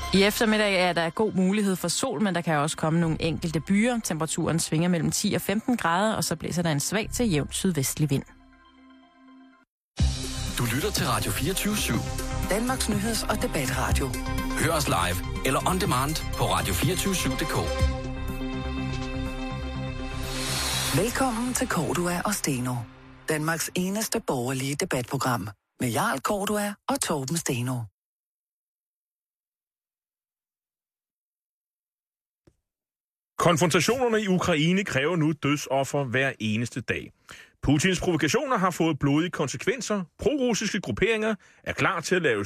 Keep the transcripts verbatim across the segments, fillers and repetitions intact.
I eftermiddag er der god mulighed for sol, men der kan også komme nogle enkelte byer. Temperaturen svinger mellem ti og femten grader, og så blæser der en svag til jævn sydvestlig vind. Du lytter til Radio fireogtyve syv. Danmarks nyheds- og debatradio. Hør os live eller on demand på radio to fire syv punktum d k. Velkommen til Cordua og Steno. Danmarks eneste borgerlige debatprogram. Med Jarl Cordua og Torben Steno. Konfrontationerne i Ukraine kræver nu dødsoffer hver eneste dag. Putins provokationer har fået blodige konsekvenser. Pro-russiske grupperinger er klar til at lave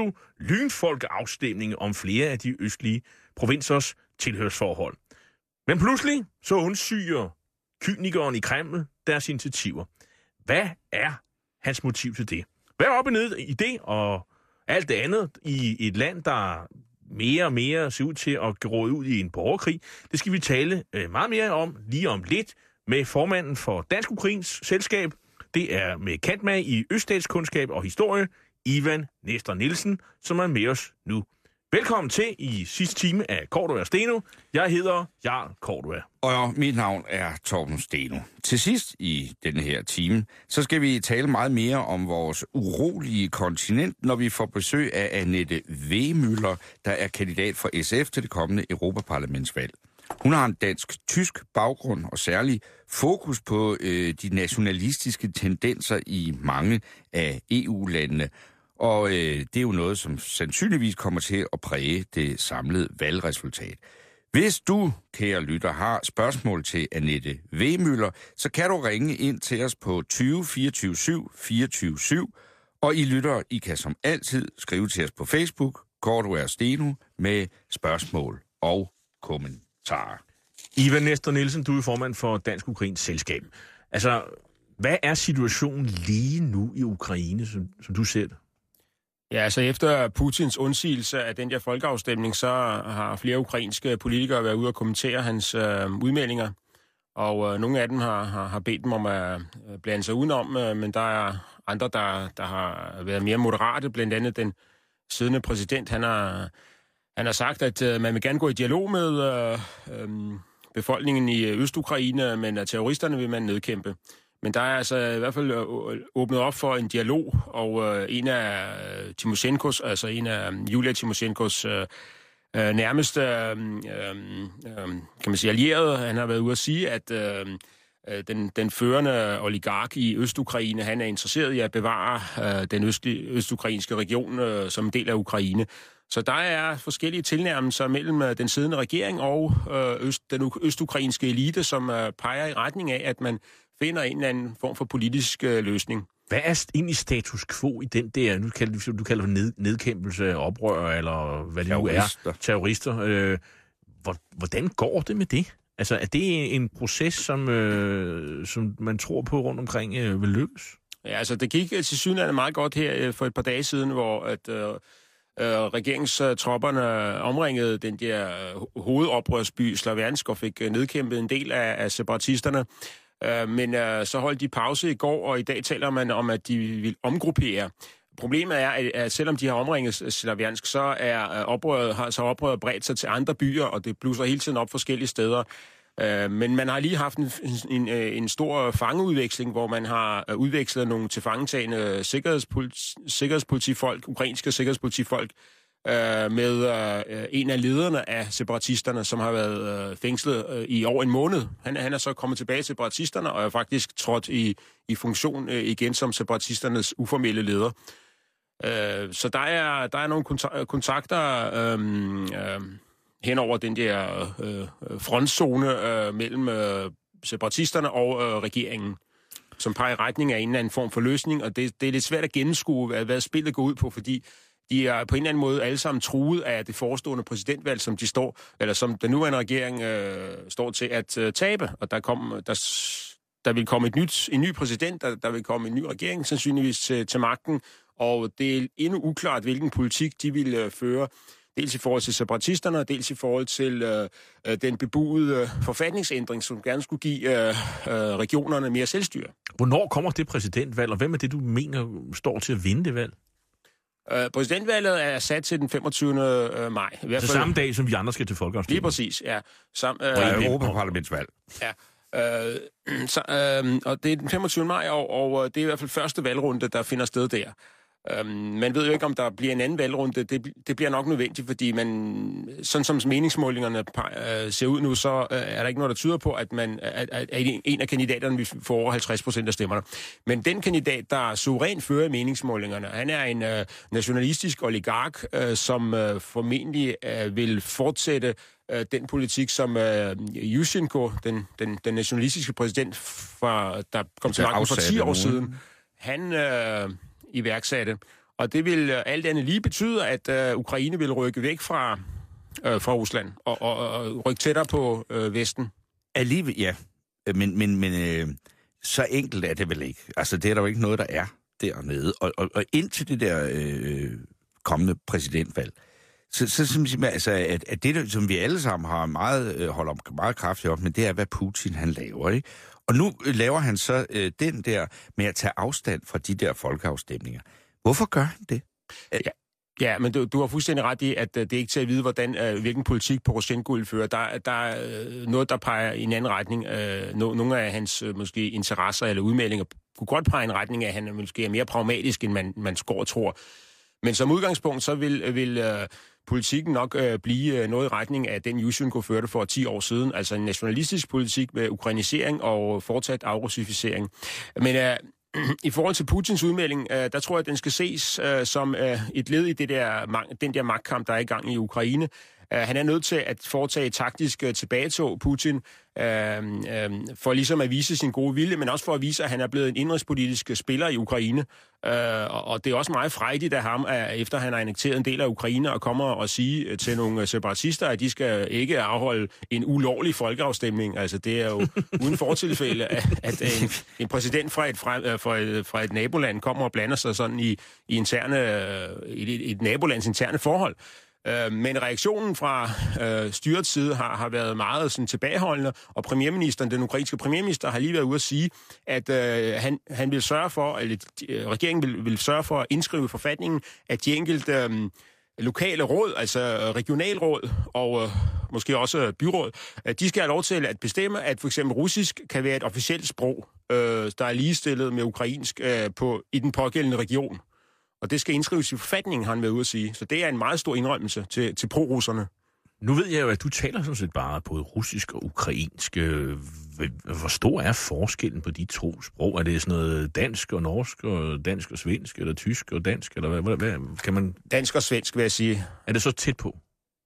pseudo-lynfolkeafstemning om flere af de østlige provinsers tilhørsforhold. Men pludselig så undsyger kynikeren i Kreml deres initiativer. Hvad er hans motiv til det? Hvad er op og ned i det og alt det andet i et land, der mere og mere ser ud til at gå ud i en borgerkrig? Det skal vi tale meget mere om lige om lidt med formanden for Dansk Ukrains Selskab. Det er med kantmag i øststatskundskab og historie, Ivan Nestor Nielsen, som er med os nu. Velkommen til i sidste time af Cordua og Steno. Jeg hedder Jarl Cordua. Og mit navn er Torben Steno. Til sidst i denne her time, så skal vi tale meget mere om vores urolige kontinent, når vi får besøg af Annette Wehmüller, der er kandidat for S F til det kommende Europaparlamentsvalg. Hun har en dansk-tysk baggrund og særlig fokus på øh, de nationalistiske tendenser i mange af E U-landene. Og øh, det er jo noget, som sandsynligvis kommer til at præge det samlede valgresultat. Hvis du, kære lytter, har spørgsmål til Annette Wehmüller, så kan du ringe ind til os på tyve fireogtyve syv fireogtyve syv, og I lytter, I kan som altid skrive til os på Facebook, Cordua og Steno, med spørgsmål og kommentarer. Ivan Nestor Nielsen, du er formand for Dansk Ukrains Selskab. Altså, hvad er situationen lige nu i Ukraine, som, som du ser det? Ja, altså efter Putins undsigelse af den der folkeafstemning, så har flere ukrainske politikere været ude og kommentere hans øh, udmeldinger. Og øh, nogle af dem har, har, har bedt dem om at øh, blande sig udenom, øh, men der er andre, der, der har været mere moderate. Blandt andet den siddende præsident, han har, han har sagt, at øh, man vil gerne gå i dialog med øh, øh, befolkningen i Øst-Ukraine, men at terroristerne vil man nedkæmpe. Men der er altså i hvert fald åbnet op for en dialog, og øh, en af øh, Timoshenkos, altså en af Julia Timoshenkos øh, øh, nærmeste øh, øh, kan man sige, allierede, han har været ude at sige, at øh, den, den førende oligark i Øst-Ukraine, han er interesseret i at bevare øh, den østlige, østukrainske region øh, som en del af Ukraine. Så der er forskellige tilnærmelser mellem øh, den siddende regering og øh, øst, den østukrainske elite, som øh, peger i retning af, at man finder en eller anden form for politisk øh, løsning. Hvad er egentlig status quo i den der, nu kalder du kalder det ned, nedkæmpelse af oprør, eller hvad det terrorister. nu er, terrorister. Øh, hvordan går det med det? Altså, er det en proces, som, øh, som man tror på rundt omkring øh, vil lykkes? Ja, altså det gik til synligheden meget godt her øh, for et par dage siden, hvor at øh, øh, regeringstropperne omringede den der øh, hovedoprørsby Slaviansk og fik øh, nedkæmpet en del af, af separatisterne. Men øh, så holdt de pause i går, og i dag taler man om, at de vil omgruppere. Problemet er, at selvom de har omringet Slaviansk, så er oprøret, har så oprøret bredt sig til andre byer, og det blusser hele tiden op forskellige steder. Øh, men man har lige haft en, en, en stor fangeudveksling, hvor man har udvekslet nogle tilfangetagende sikkerhedspoliti, sikkerhedspolitifolk, ukrainske sikkerhedspolitifolk, med øh, en af lederne af separatisterne, som har været øh, fængslet øh, i over en måned. Han, han er så kommet tilbage til separatisterne og er faktisk trådt i, i funktion øh, igen som separatisternes uformelle leder. Øh, så der er, der er nogle kontakter øh, øh, hen over den der øh, frontzone øh, mellem øh, separatisterne og øh, regeringen, som peger i retning af en eller anden form for løsning, og det, det er lidt svært at gennemskue, hvad, hvad spillet går ud på, fordi de er på en eller anden måde alle sammen truet af det forestående præsidentvalg, som de står, eller som den nuværende regering øh, står til at øh, tabe. Og der, kom, der, der vil komme et nyt, en ny præsident, der, der vil komme en ny regering sandsynligvis til, til magten, og det er endnu uklart, hvilken politik de vil øh, føre, dels i forhold til separatisterne, og dels i forhold til øh, øh, den bebudede øh, forfatningsændring, som gerne skulle give øh, øh, regionerne mere selvstyre. Hvornår kommer det præsidentvalg, og hvem er det, du mener står til at vinde det valg? Uh, præsidentvalget er sat til den femogtyvende maj. I hvert fald... Så samme dag, som vi andre skal til folkeafstemning. Lige præcis, ja. Sam, uh, og Europaparlamentsvalg. Ja. Uh, så, uh, og det er den femogtyvende maj, og, og det er i hvert fald første valgrunde, der finder sted der. Um, man ved jo ikke, om der bliver en anden valgrunde. Det, det bliver nok nødvendigt, fordi man, sådan som meningsmålingerne uh, ser ud nu, så uh, er der ikke noget, der tyder på, at, man, at, at en af kandidaterne vil få over halvtreds procent af stemmerne. Men den kandidat, der suverænt fører meningsmålingerne, han er en uh, nationalistisk oligark, uh, som uh, formentlig uh, vil fortsætte uh, den politik, som uh, Yushchenko, den, den, den nationalistiske præsident, fra, der kom til magten for ti år siden, han... Uh, iværksatte. Og det vil alt andet lige betyde, at øh, Ukraine vil rykke væk fra, øh, fra Rusland og, og, og rykke tættere på øh, Vesten. Alligevel, ja. Men, men, men øh, så enkelt er det vel ikke. Altså, det er der jo ikke noget, der er dernede. Og, og, og indtil det der øh, kommende præsidentvalg, så, så synes jeg, altså, at, at det, som vi alle sammen har meget, øh, holder meget kraftigt op, men det er, hvad Putin han laver, ikke? Og nu laver han så øh, den der med at tage afstand fra de der folkeafstemninger. Hvorfor gør han det? Ja, ja men du, du har fuldstændig ret i, at det er ikke til at vide, hvordan, øh, hvilken politik Poroshenko vil føre. Der, der er øh, noget, der peger i en anden retning. Øh, no, nogle af hans øh, måske interesser eller udmeldinger kunne godt pege i en retning af, at han er måske er mere pragmatisk, end man, man skår og tror. Men som udgangspunkt, så vil... vil øh, politikken nok øh, blive øh, noget i retning af den Yushchenko førte for ti år siden, altså en nationalistisk politik med ukrainisering og fortsat afrussificering. Men øh, i forhold til Putins udmelding, øh, der tror jeg, at den skal ses øh, som øh, et led i det der, den der magtkamp, der er i gang i Ukraine. Uh, han er nødt til at foretage taktisk uh, tilbagetog, Putin, uh, uh, for ligesom at vise sin gode vilje, men også for at vise, at han er blevet en indrigspolitisk spiller i Ukraine. Uh, og det er også meget frejdigt af ham, at efter han har annekteret en del af Ukraine, og kommer og sige til nogle separatister, at de skal ikke afholde en ulovlig folkeafstemning. Altså, det er jo uden fortilfælde, at, at en, en præsident fra et, fra, fra, et, fra et naboland kommer og blander sig sådan i, i interne, et, et nabolands interne forhold. Men reaktionen fra øh, styrets side har, har været meget sådan, tilbageholdende, og premierministeren, den ukrainske premierminister, har lige været ude at sige, at øh, han, han vil sørge for, eller øh, regeringen vil, vil sørge for at indskrive i forfatningen, at de enkelte øh, lokale råd, altså regionalråd og øh, måske også byråd, at de skal have lov til at bestemme, at for eksempel russisk kan være et officielt sprog, øh, der er ligestillet med ukrainsk øh, på, i den pågældende region. Og det skal indskrives i forfatningen, har han været ude at sige. Så det er en meget stor indrømmelse til, til pro-russerne. Nu ved jeg jo, at du taler sådan set bare både russisk og ukrainsk. Hvor stor er forskellen på de to sprog? Er det sådan noget dansk og norsk, og dansk og svensk, eller tysk og dansk? Eller hvad, hvad kan man... Dansk og svensk, vil jeg sige. Er det så tæt på?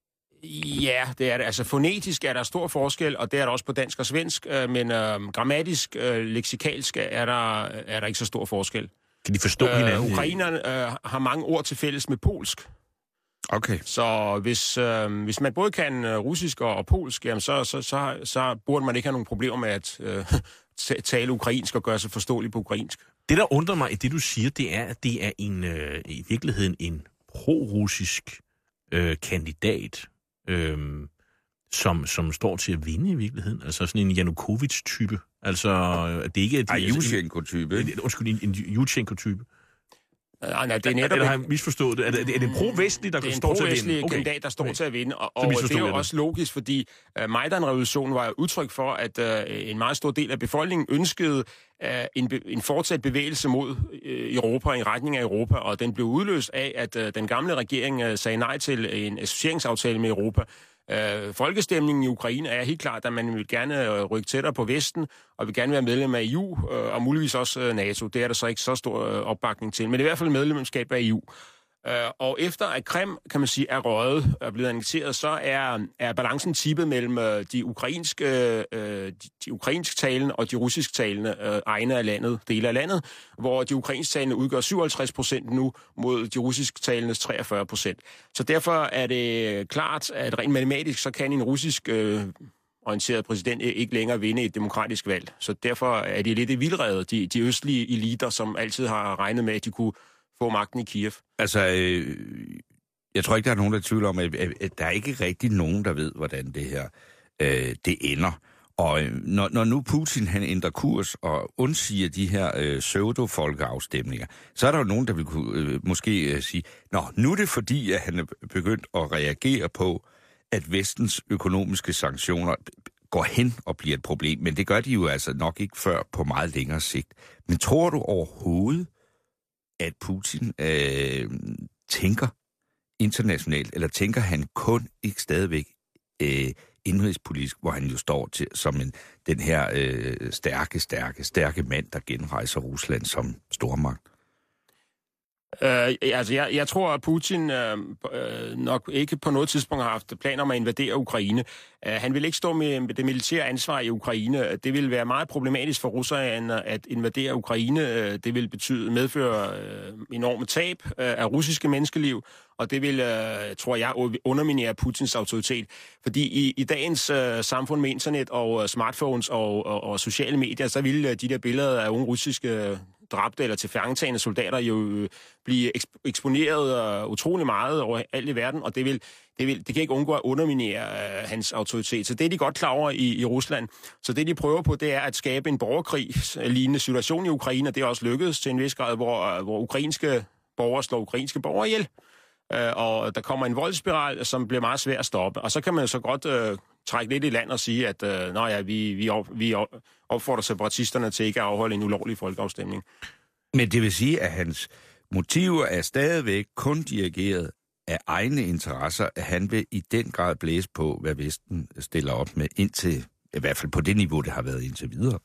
Ja, det er det. Altså fonetisk er der stor forskel, og det er der også på dansk og svensk. Men øh, grammatisk, øh, leksikalsk er der, er der ikke så stor forskel. Kan de forstå øh, hinanden? Ukrainerne øh, har mange ord til fælles med polsk. Okay. Så hvis, øh, hvis man både kan øh, russisk og, og polsk, jamen, så, så, så, så burde man ikke have nogen problemer med at øh, tale ukrainsk og gøre sig forståelig på ukrainsk. Det, der undrer mig i det, du siger, det er, at det er en, øh, i virkeligheden en pro-russisk øh, kandidat, øh, som, som står til at vinde i virkeligheden. Altså sådan en Janukovic-type. Altså, det er ikke... Ej, Yushchenko-type. En, undskyld, en, en Yushchenko-type. Nej, nej, det er netop... Eller har jeg misforstået det? Er det, er det pro-vestlig, der står til at vinde? Det er en pro-vestlig okay. kandidat, der står okay. til at vinde, og, og det er jo også logisk, fordi uh, Majdan-revolutionen var udtryk for, at uh, en meget stor del af befolkningen ønskede uh, en, be, en fortsat bevægelse mod uh, Europa, i retning af Europa, og den blev udløst af, at uh, den gamle regering uh, sagde nej til en associeringsaftale med Europa. Øh, folkestemningen i Ukraine er helt klart, at man vil gerne øh, rykke tættere på Vesten, og vil gerne være medlem af E U, øh, og muligvis også øh, NATO. Det er der så ikke så stor øh, opbakning til, men det er i hvert fald medlemskab af E U. Øh, og efter at Krim, kan man sige, er røget og er blevet annekteret, så er, er balancen tippet mellem øh, de ukrainske, øh, de, de ukrainsk talende og de russisk talende øh, egne af landet, dele af landet, hvor de ukrainsk talende udgør syvoghalvtreds procent nu mod de russisk talendes treogfyrre procent. Så derfor er det klart, at rent matematisk, så kan en russisk øh, orienteret præsident ikke længere vinde et demokratisk valg. Så derfor er de lidt i vildrede, de, de østlige eliter, som altid har regnet med, at de kunne få magten i Kiev. Altså, øh, jeg tror ikke, der er nogen, der tvivler om, at, at, at der er ikke rigtig nogen, der ved, hvordan det her øh, det ender. Og øh, når, når nu Putin han ændrer kurs og undsiger de her øh, pseudo-folkeafstemninger, så er der jo nogen, der vil kunne, øh, måske øh, sige, nå, nu er det fordi, at han er begyndt at reagere på, at vestens økonomiske sanktioner går hen og bliver et problem. Men det gør de jo altså nok ikke før på meget længere sigt. Men tror du overhovedet, at Putin øh, tænker internationalt, eller tænker han kun ikke stadigvæk øh, indrigspolitisk, hvor han jo står til som en, den her øh, stærke, stærke, stærke mand, der genrejser Rusland som stormagt? Øh, altså, jeg, jeg tror, at Putin øh, øh, nok ikke på noget tidspunkt har haft planer om at invadere Ukraine. Uh, han vil ikke stå med, med det militære ansvar i Ukraine. Det vil være meget problematisk for russerne at invadere Ukraine. Uh, det vil betyde medføre uh, enorme tab uh, af russiske menneskeliv, og det vil, uh, tror jeg, underminere Putins autoritet. Fordi i, i dagens uh, samfund med internet og uh, smartphones og, og, og sociale medier, så vil uh, de der billeder af unge russiske uh, dræbte eller tilfangetagende soldater jo øh, blive eksp- eksponeret øh, utrolig meget over alt i verden, og det, vil, det, vil, det kan ikke undgå at underminere øh, hans autoritet. Så det er de godt klar over i, i Rusland. Så det, de prøver på, det er at skabe en borgerkrig-lignende situation i Ukraine, og det er også lykkedes til en vis grad, hvor, hvor ukrainske borgere slår ukrainske borgere ihjel. Øh, og der kommer en voldsspiral, som bliver meget svær at stoppe. Og så kan man jo så godt øh, trække lidt i land og sige, at øh, nå ja, vi, vi, op, vi opfordrer separatisterne til ikke at afholde en ulovlig folkeafstemning. Men det vil sige, at hans motiver er stadigvæk kun dirigeret af egne interesser, at han vil i den grad blæse på, hvad Vesten stiller op med, indtil, i hvert fald på det niveau, det har været indtil videre.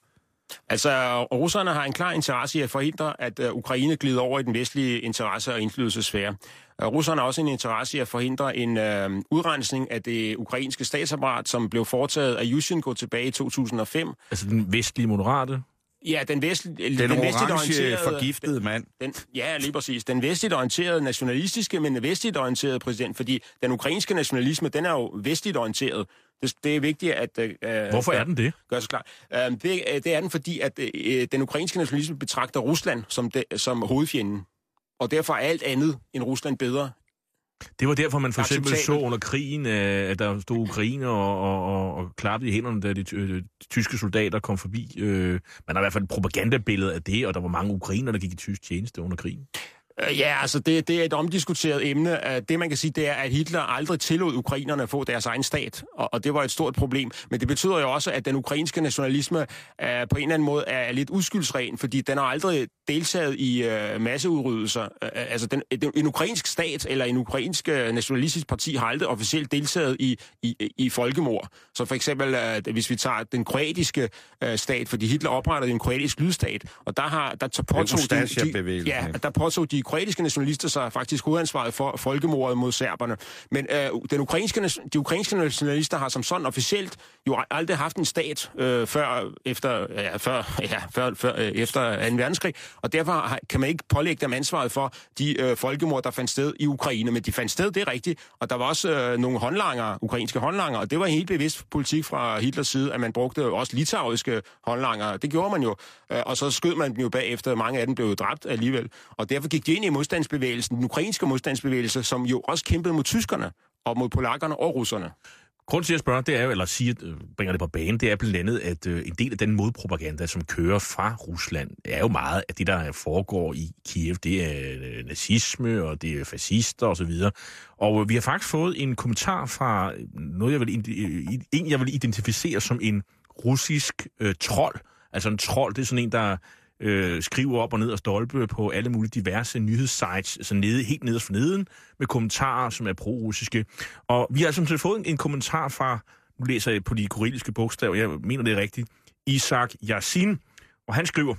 Altså, russerne har en klar interesse i at forhindre, at uh, Ukraine glider over i den vestlige interesse- og indflydelsesfære. Uh, russerne har også en interesse i at forhindre en uh, udrensning af det ukrainske statsapparat, som blev foretaget af Yushchenko tilbage i to tusind og fem. Altså den vestlige moderate? Ja, den, vestlige, den, den orange forgiftede mand. Den, ja, lige præcis. Den vestligt orienterede nationalistiske, men vestligt orienterede præsident, fordi den ukrainske nationalisme, den er jo vestligt orienteret. Det, det er vigtigt at... Uh, Hvorfor er den det? Gør sig klar. Uh, det, det er den, fordi at uh, den ukrainske nationalisme betragter Rusland som, de, som hovedfjenden. Og derfor er alt andet end Rusland bedre. Det var derfor, man for eksempel så under krigen, at der stod Ukraine og, og, og, og klappede i hænderne, da de, de tyske soldater kom forbi. Man har i hvert fald et propagandabillede af det, og der var mange ukrainer, der gik i tysk tjeneste under krigen. Ja, altså det, det er et omdiskuteret emne. Det man kan sige, det er, at Hitler aldrig tillod ukrainerne at få deres egen stat, og, og det var et stort problem. Men det betyder jo også, at den ukrainske nationalisme er, på en eller anden måde er lidt uskyldsren, fordi den har aldrig deltaget i uh, masseudryddelser. Uh, altså den, en ukrainsk stat eller en ukrainsk nationalistisk parti har aldrig officielt deltaget i, i, i folkemord. Så for eksempel, uh, hvis vi tager den kroatiske uh, stat, fordi Hitler oprettede en kroatisk lydstat, og der har der påtog de, de, ja, der påtog de kroatiske nationalister så er faktisk hovedansvaret for folkemordet mod serberne. Men øh, den ukrainske, de ukrainske nationalister har som sådan officielt jo aldrig haft en stat øh, før efter ja, før, ja, før, før øh, efter anden verdenskrig, og derfor har, kan man ikke pålægge dem ansvaret for de øh, folkemord, der fandt sted i Ukraine. Men de fandt sted, det er rigtigt, og der var også øh, nogle håndlanger, ukrainske håndlanger, og det var en helt bevidst politik fra Hitlers side, at man brugte også litauiske håndlanger. Det gjorde man jo, øh, og så skød man dem jo bagefter. Mange af dem blev jo dræbt alligevel, og derfor gik de ind i modstandsbevægelsen, den ukrainske modstandsbevægelse, som jo også kæmpede mod tyskerne, og mod polakkerne og russerne. Grunden til at spørge, det er jo, eller sige, bringer det på banen, det er blandt andet, at øh, en del af den modpropaganda, som kører fra Rusland, er jo meget af det, der foregår i Kiev. Det er øh, nazisme, og det er fascister osv. Og, og vi har faktisk fået en kommentar fra noget, jeg vil, en, jeg vil identificere som en russisk øh, trold. Altså en trold, det er sådan en, der Øh, skriver op og ned og stolpe på alle mulige diverse nyhedssites, altså nede, helt nederst for neden, med kommentarer, som er pro-russiske. Og vi har altså fået en, en kommentar fra, nu læser jeg på de kyrilliske bogstaver, jeg mener det er rigtigt, Isak Yasin, og han skriver: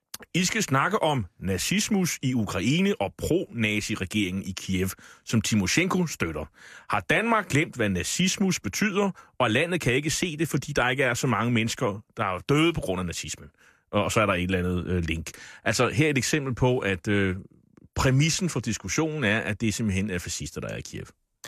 I skal snakke om nazismus i Ukraine og pro-nazi-regeringen i Kiev, som Timoshenko støtter. Har Danmark glemt, hvad nazismus betyder, og landet kan ikke se det, fordi der ikke er så mange mennesker, der er døde på grund af nazismen? Og så er der et eller andet øh, link. Altså her er et eksempel på, at øh, præmissen for diskussionen er, at det simpelthen er fascister, der er i Kiev.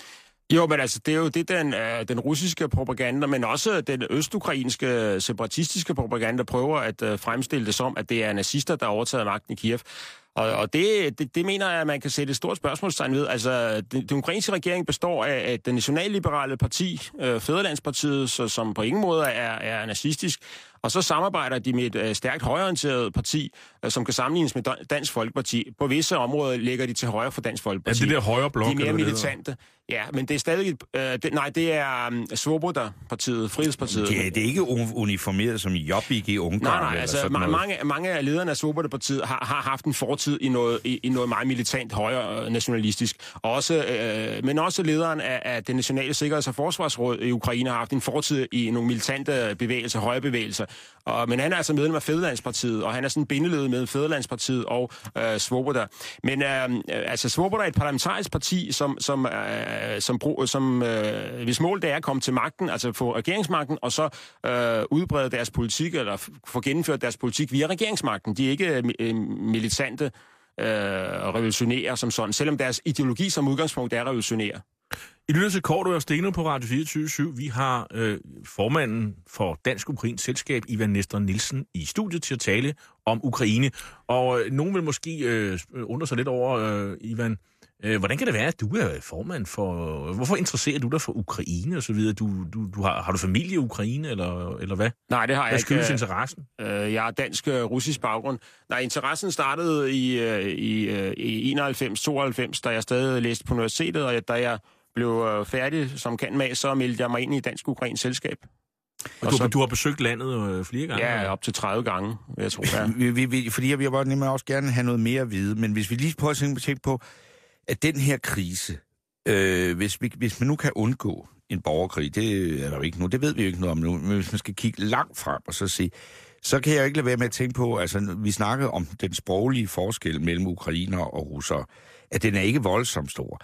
Jo, men altså, det er jo det, den, øh, den russiske propaganda, men også den østukrainske separatistiske propaganda prøver at øh, fremstille det som, at det er nazister, der har overtaget magten i Kiev. Og, og det, det, det mener jeg, at man kan sætte et stort spørgsmålstegn ved. Altså, den, den ukrainske regering består af, af det nationalliberale parti, øh, Fædrelandspartiet, så, som på ingen måde er, er nazistisk. Og så samarbejder de med et øh, stærkt højreorienteret parti, øh, som kan sammenlignes med Dansk Folkeparti. På visse områder ligger de til højre for Dansk Folkeparti. Er det der højre blok? De er mere militante. Ja, men det er stadig... Øh, det, nej, det er um, Svoboda-partiet, Frihedspartiet. Det, det er ikke uniformeret som Jobbik i Ungarn. Nej, nej, altså ma- mange, mange af lederne af Svoboda-partiet har, har haft en fortid i noget, i, i noget meget militant højre nationalistisk. Også, øh, men også lederen af, af det nationale sikkerheds- og forsvarsråd i Ukraine har haft en fortid i nogle militante bevægelser, højrebevægelser. Og, men han er altså medlem af Fædrelandspartiet, og han er sådan en bindeled med Fædrelandspartiet og øh, Svoboda. Men øh, altså, Svoboda er et parlamentarisk parti, som, som, øh, som, som øh, hvis mål det er at komme til magten, altså få regeringsmagten, og så øh, udbrede deres politik, eller få gennemført deres politik via regeringsmagten. De er ikke øh, militante øh, revolutionære som sådan, selvom deres ideologi som udgangspunkt er revolutionære. I lytter til Cordua og Steno på Radio fireogtyve syv. Vi har øh, formanden for Dansk Ukrainsk Selskab, Ivan Nestor Nielsen, i studiet til at tale om Ukraine. Og øh, nogen vil måske øh, undre sig lidt over, øh, Ivan, øh, hvordan kan det være, at du er formand for... Hvorfor interesserer du dig for Ukraine og så videre? Du, du, du har, har du familie i Ukraine, eller, eller hvad? Nej, det har jeg hvad ikke. Hvad skyldes interessen? Øh, jeg er dansk-russisk baggrund. Nej, interessen startede i, i, i enoghalvfems tooghalvfems, da jeg stadig læste på universitetet, og da jeg blev færdig som candmag, så meldte jeg mig ind i Dansk Ukrainsk Selskab. Og, og du, så, du har besøgt landet øh, flere gange? Ja, op til tredive gange, vil jeg tro. Ja. vi, vi, vi, fordi jeg vil bare nemlig også gerne have noget mere at vide, men hvis vi lige prøver at tænke på, at den her krise, øh, hvis, vi, hvis man nu kan undgå en borgerkrig, det er der jo ikke nu, det ved vi jo ikke noget om nu, men hvis man skal kigge langt frem og så se, så kan jeg ikke lade være med at tænke på, altså vi snakkede om den sproglige forskel mellem ukrainer og russere, at den er ikke voldsomt stor.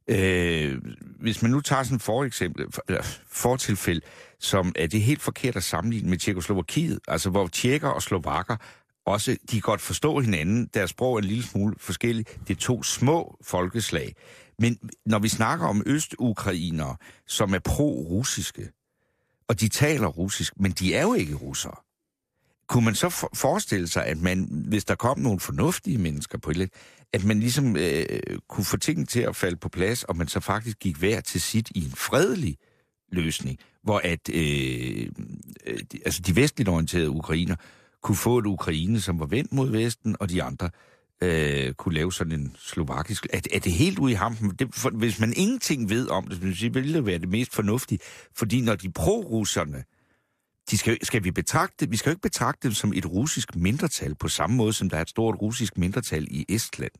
Øh, hvis man nu tager sådan for eksempel, eller fortilfælde, som er det helt forkert at sammenligne med Tjekkoslovakiet, altså hvor tjekker og slovakker også, de kan godt forstå hinanden, deres sprog er en lille smule forskelligt, det er to små folkeslag. Men når vi snakker om østukrainere, som er pro-russiske, og de taler russisk, men de er jo ikke russere, kunne man så for- forestille sig, at man, hvis der kom nogle fornuftige mennesker på et lidt, at man ligesom øh, kunne få tingene til at falde på plads, og man så faktisk gik hver til sit i en fredelig løsning, hvor at øh, øh, de, altså de vestligt orienterede ukrainer kunne få et Ukraine, som var vendt mod Vesten, og de andre øh, kunne lave sådan en slovakisk... Er, er det helt ude i hampen? Det, for, hvis man ingenting ved om det, så ville det være det mest fornuftige, fordi når de pro-russerne, de skal, skal vi betragte, vi skal jo ikke betragte dem som et russisk mindretal, på samme måde som der er et stort russisk mindretal i Estland.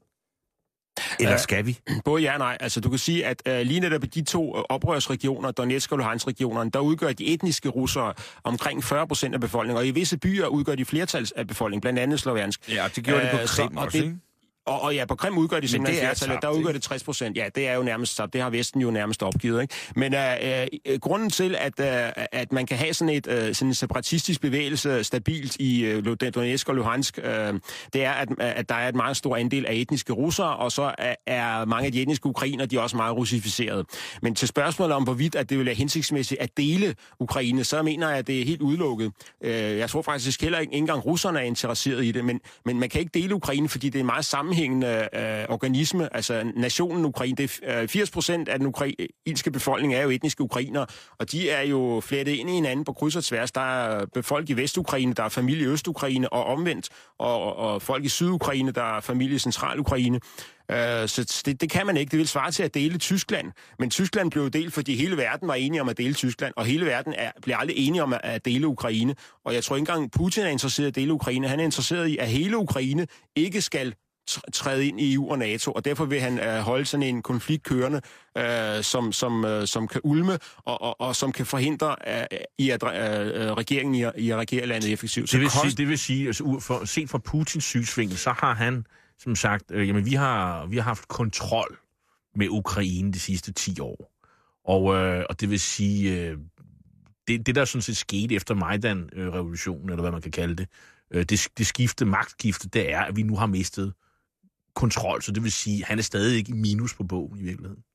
Eller skal vi? Uh, både ja og nej. Altså, du kan sige, at uh, lige netop i de to uh, oprørsregioner, Donetsk og Luhansk-regionerne, der udgør de etniske russere omkring fyrre procent af befolkningen, og i visse byer udgør de flertals af befolkningen, blandt andet slovansk. Ja, det gjorde uh, det på Krim så, også, det, ikke? Og, og ja, på Krim udgør de simpelthen flertallet. Der udgør det tres procent. Ja, det er jo nærmest tabt. Det har Vesten jo nærmest opgivet, ikke? Men uh, uh, grunden til, at, uh, at man kan have sådan, et, uh, sådan en separatistisk bevægelse stabilt i uh, Donetsk og Luhansk, uh, det er, at, at der er et meget stor andel af etniske russere, og så er, er mange af de etniske ukrainer, de er også meget russificerede. Men til spørgsmålet om, hvorvidt at det vil være hensigtsmæssigt at dele Ukraine, så mener jeg, at det er helt udelukket. Uh, jeg tror faktisk heller ikke engang russerne er interesseret i det, men, men man kan ikke dele Ukraine, fordi det er meget sammen hængende øh, organisme, altså nationen Ukraine. Det er øh, firs procent af den ukrainske befolkning er jo etniske ukrainere, og de er jo flettet ind i hinanden på kryds og tværs. Der er folk i Vestukraine, der er familie i Østukraine, og omvendt, og, og folk i Sydukraine, der er familie i Centralukraine. Uh, så det, det kan man ikke. Det vil svare til at dele Tyskland. Men Tyskland blev delt, fordi hele verden var enige om at dele Tyskland, og hele verden er, blev aldrig enige om at, at dele Ukraine. Og jeg tror ikke engang, Putin er interesseret i at dele Ukraine. Han er interesseret i, at hele Ukraine ikke skal træde ind i E U og NATO, og derfor vil han øh, holde sådan en konflikt kørende, øh, som, som, øh, som kan ulme, og, og, og som kan forhindre øh, i at, øh, regeringen i at, i at regere landet effektivt. Det vil sige, det vil sige altså, for, set fra Putins synsvinkel, så har han, som sagt, øh, jamen, vi har, vi har haft kontrol med Ukraine de sidste ti år. Og, øh, og det vil sige, øh, det, det der sådan set skete efter Majdan-revolutionen, eller hvad man kan kalde det, øh, det, det skifte, magtskifte, det er, at vi nu har mistet kontrol, så det vil sige, at han er stadig ikke i minus på bogen i virkeligheden.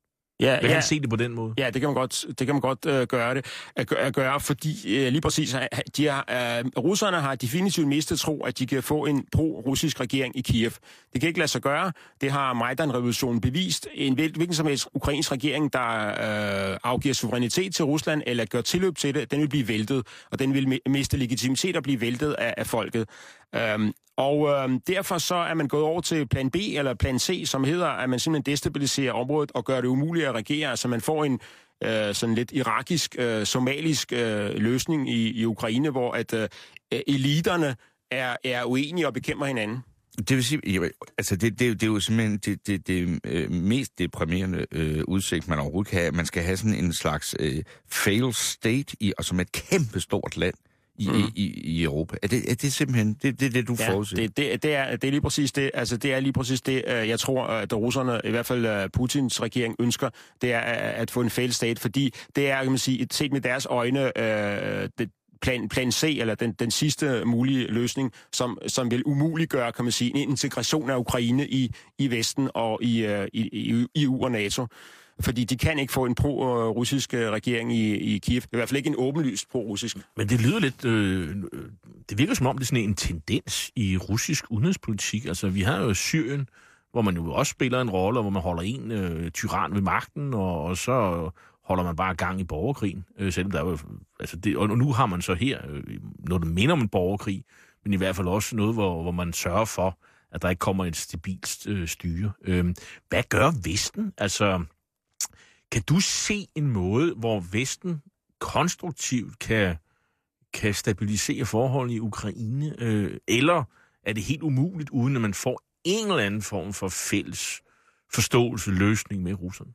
Ja, Vil ja. han se det på den måde? Ja, det kan man godt, det kan man godt øh, gøre det. At gøre, at gøre fordi øh, lige præcis, de har, øh, russerne har definitivt mistet tro, at de kan få en pro-russisk regering i Kiev. Det kan ikke lade sig gøre. Det har Majdan-revolutionen bevist. En hvilken som helst ukrainsk regering, der øh, afgiver suverænitet til Rusland eller gør tilløb til det, den vil blive væltet, og den vil miste legitimitet og blive væltet af, af folket. Øhm, og øhm, derfor så er man gået over til plan B eller plan C, som hedder, at man simpelthen destabiliserer området og gør det umuligt at regere. Altså man får en øh, sådan lidt irakisk, øh, somalisk øh, løsning i, i Ukraine, hvor at øh, eliterne er, er uenige og bekæmper hinanden. Det vil sige, altså det, det, det er jo simpelthen det, det, det øh, mest deprimerende øh, udsigt, man overhovedet kan have. Man skal have sådan en slags øh, failed state, i, og som et kæmpe stort land. I, mm. i, i Europa. Er det, er det simpelthen det, det, det du ja, forudser? Det, det, det, er, det er lige præcis det. Altså, det er lige præcis det, jeg tror, at russerne, i hvert fald Putins regering, ønsker, det er at få en failed state, fordi det er, kan man sige, set med deres øjne, øh, det, plan, plan C, eller den, den sidste mulige løsning, som, som vil umuliggøre, kan man sige, en integration af Ukraine i, i Vesten og i, i, i E U og NATO. Fordi de kan ikke få en pro-russisk regering i, i Kiev. I hvert fald ikke en åbenlyst pro-russisk. Men det lyder lidt... Øh, det virker som om, det er sådan en tendens i russisk udenrigspolitik. Altså, vi har jo Syrien, hvor man jo også spiller en rolle, og hvor man holder en øh, tyran ved magten, og, og så holder man bare gang i borgerkrigen. Øh, selvom der er jo, altså det, og nu har man så her øh, noget, der minder om en borgerkrig, men i hvert fald også noget, hvor, hvor man sørger for, at der ikke kommer et stabilt øh, styre. Øh, hvad gør Vesten? Altså... Kan du se en måde, hvor Vesten konstruktivt kan, kan stabilisere forholdene i Ukraine? Øh, eller er det helt umuligt, uden at man får en eller anden form for fælles forståelse, løsning med russerne?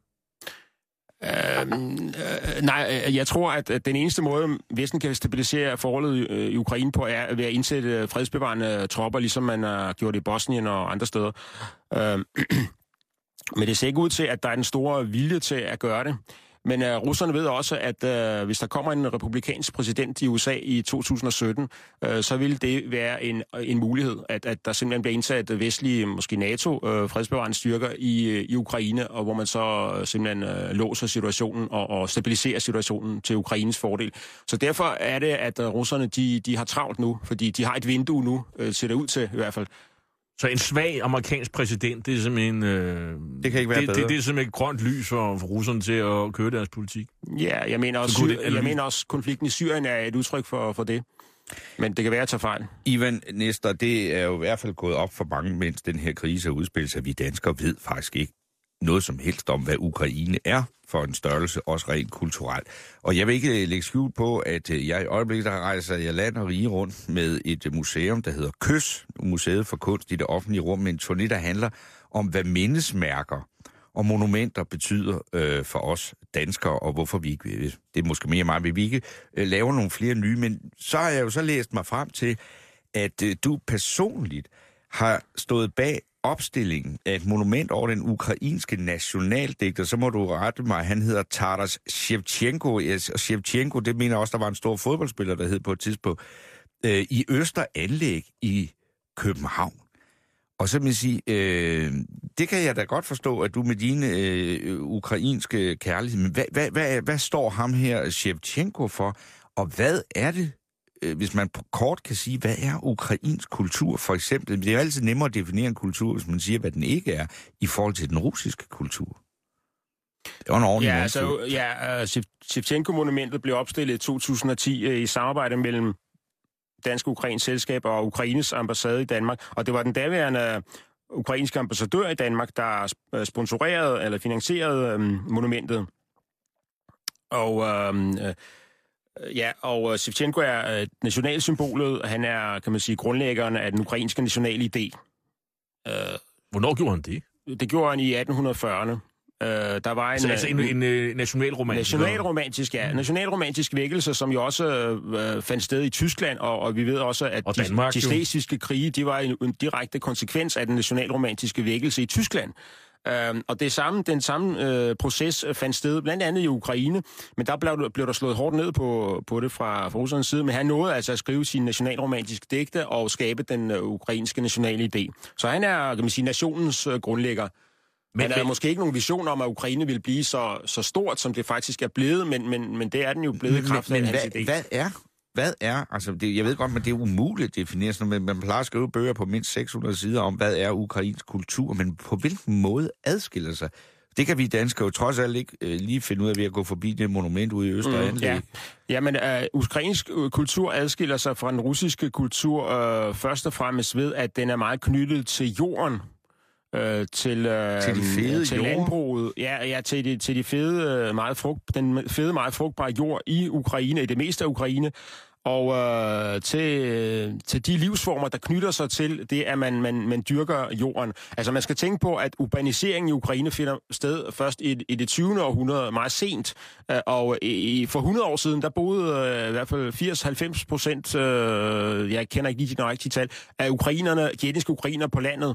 Øhm, øh, nej, jeg tror, at den eneste måde, Vesten kan stabilisere forholdet i Ukraine på, er ved at indsætte fredsbevarende tropper, ligesom man har gjort i Bosnien og andre steder. Øhm, Men det ser ikke ud til, at der er en stor vilje til at gøre det. Men uh, russerne ved også, at uh, hvis der kommer en republikansk præsident i U S A i to tusind og sytten, uh, så vil det være en, en mulighed, at, at der simpelthen bliver indsat vestlige, måske NATO-fredsbevarende uh, styrker i, i Ukraine, og hvor man så uh, simpelthen uh, låser situationen og, og stabiliserer situationen til Ukraines fordel. Så derfor er det, at uh, russerne de, de har travlt nu, fordi de har et vindue nu, uh, ser det ud til i hvert fald. Så en svag amerikansk præsident, det er simpelthen... Øh, det kan ikke være det, bedre. Det, det er simpelthen grønt lys for, for russerne til at køre deres politik. Ja, jeg mener også, det, jeg mener også konflikten i Syrien er et udtryk for, for det. Men det kan være at tage fejl. Ivan Nestor, det er jo i hvert fald gået op for mange, mens den her krise er udspillet sig. Vi danskere ved faktisk ikke noget som helst om, hvad Ukraine er for en størrelse, også rent kulturelt. Og jeg vil ikke lægge skjul på, at jeg i øjeblikket der rejser jeg land og rige rundt med et museum, der hedder Kys, Museet for Kunst i det offentlige rum, med en turné, der handler om, hvad mindesmærker og monumenter betyder øh, for os danskere, og hvorfor vi ikke, det er måske mere mig, vi ikke øh, laver nogle flere nye, men så har jeg jo så læst mig frem til, at øh, du personligt har stået bag opstillingen af et monument over den ukrainske nationaldigter, så må du rette mig, han hedder Taras Shevchenko, og Shevchenko, det mener også, der var en stor fodboldspiller, der hed på et tidspunkt, øh, i Øster Anlæg i København. Og så vil jeg sige, øh, det kan jeg da godt forstå, at du med dine øh, ukrainske kærlighed, men hvad, hvad, hvad, hvad står ham her Shevchenko for, og hvad er det, hvis man kort kan sige, hvad er ukrainsk kultur for eksempel? Det er jo altid nemmere at definere en kultur, hvis man siger, hvad den ikke er, i forhold til den russiske kultur. Det var en ordentlig ja, altså, ja, uh, Shevchenko-monumentet blev opstillet i to tusind og ti uh, i samarbejde mellem Dansk Ukrainsk Selskab og Ukraines ambassade i Danmark. Og det var den daværende ukrainske ambassadør i Danmark, der sponsorerede eller finansierede um, monumentet. Og... Um, uh, Ja, og Shevchenko er nationalsymbolet. Han er, kan man sige, grundlæggeren af den ukrainske nationale idé. Hvornår gjorde han det? Det gjorde han i atten fyrrerne. Uh, der var en, så, altså en, en, en nationalromantisk... Nationalromantisk, ja. Nationalromantisk vækkelse, som jo også uh, fandt sted i Tyskland, og, og vi ved også, at og de, Danmark, de slesvigske krige, de var en, en direkte konsekvens af den nationalromantiske vækkelse i Tyskland. Uh, og det samme, den samme uh, proces fandt sted blandt andet i Ukraine, men der blev, blev der slået hårdt ned på, på det fra, fra russernes side, men han nåede altså at skrive sin nationalromantiske digte og skabe den uh, ukrainske nationale idé. Så han er, kan man sige, nationens uh, grundlægger. Men, men der er måske ikke nogen vision om, at Ukraine vil blive så, så stort, som det faktisk er blevet, men, men, men det er den jo blevet i kraft af men, hans hvad, idé. hvad er, hvad er, altså det, jeg ved godt, men det er umuligt at definere sådan, men man plejer at skrive bøger på mindst seks hundrede sider om, hvad er ukrainsk kultur, men på hvilken måde adskiller sig? Det kan vi danskere jo trods alt ikke øh, lige finde ud af ved at gå forbi det monument ude i Øst- og mm, ja. Jamen, øh, ukrainsk kultur adskiller sig fra den russiske kultur øh, først og fremmest ved, at den er meget knyttet til jorden. Øh, til, øh, til de fede til jord? landbruget, ja, ja til, de, til de fede, meget frugt, den fede, meget frugtbare jord i Ukraine, i det meste af Ukraine, og øh, til, til de livsformer, der knytter sig til det, at man, man, man dyrker jorden. Altså man skal tænke på, at urbaniseringen i Ukraine finder sted først i, i det tyvende århundrede, meget sent, og i, for hundrede år siden, der boede øh, i hvert fald firs til halvfems procent, øh, jeg kender ikke lige de nøjagtige tal, af ukrainerne, de etniske ukrainer på landet.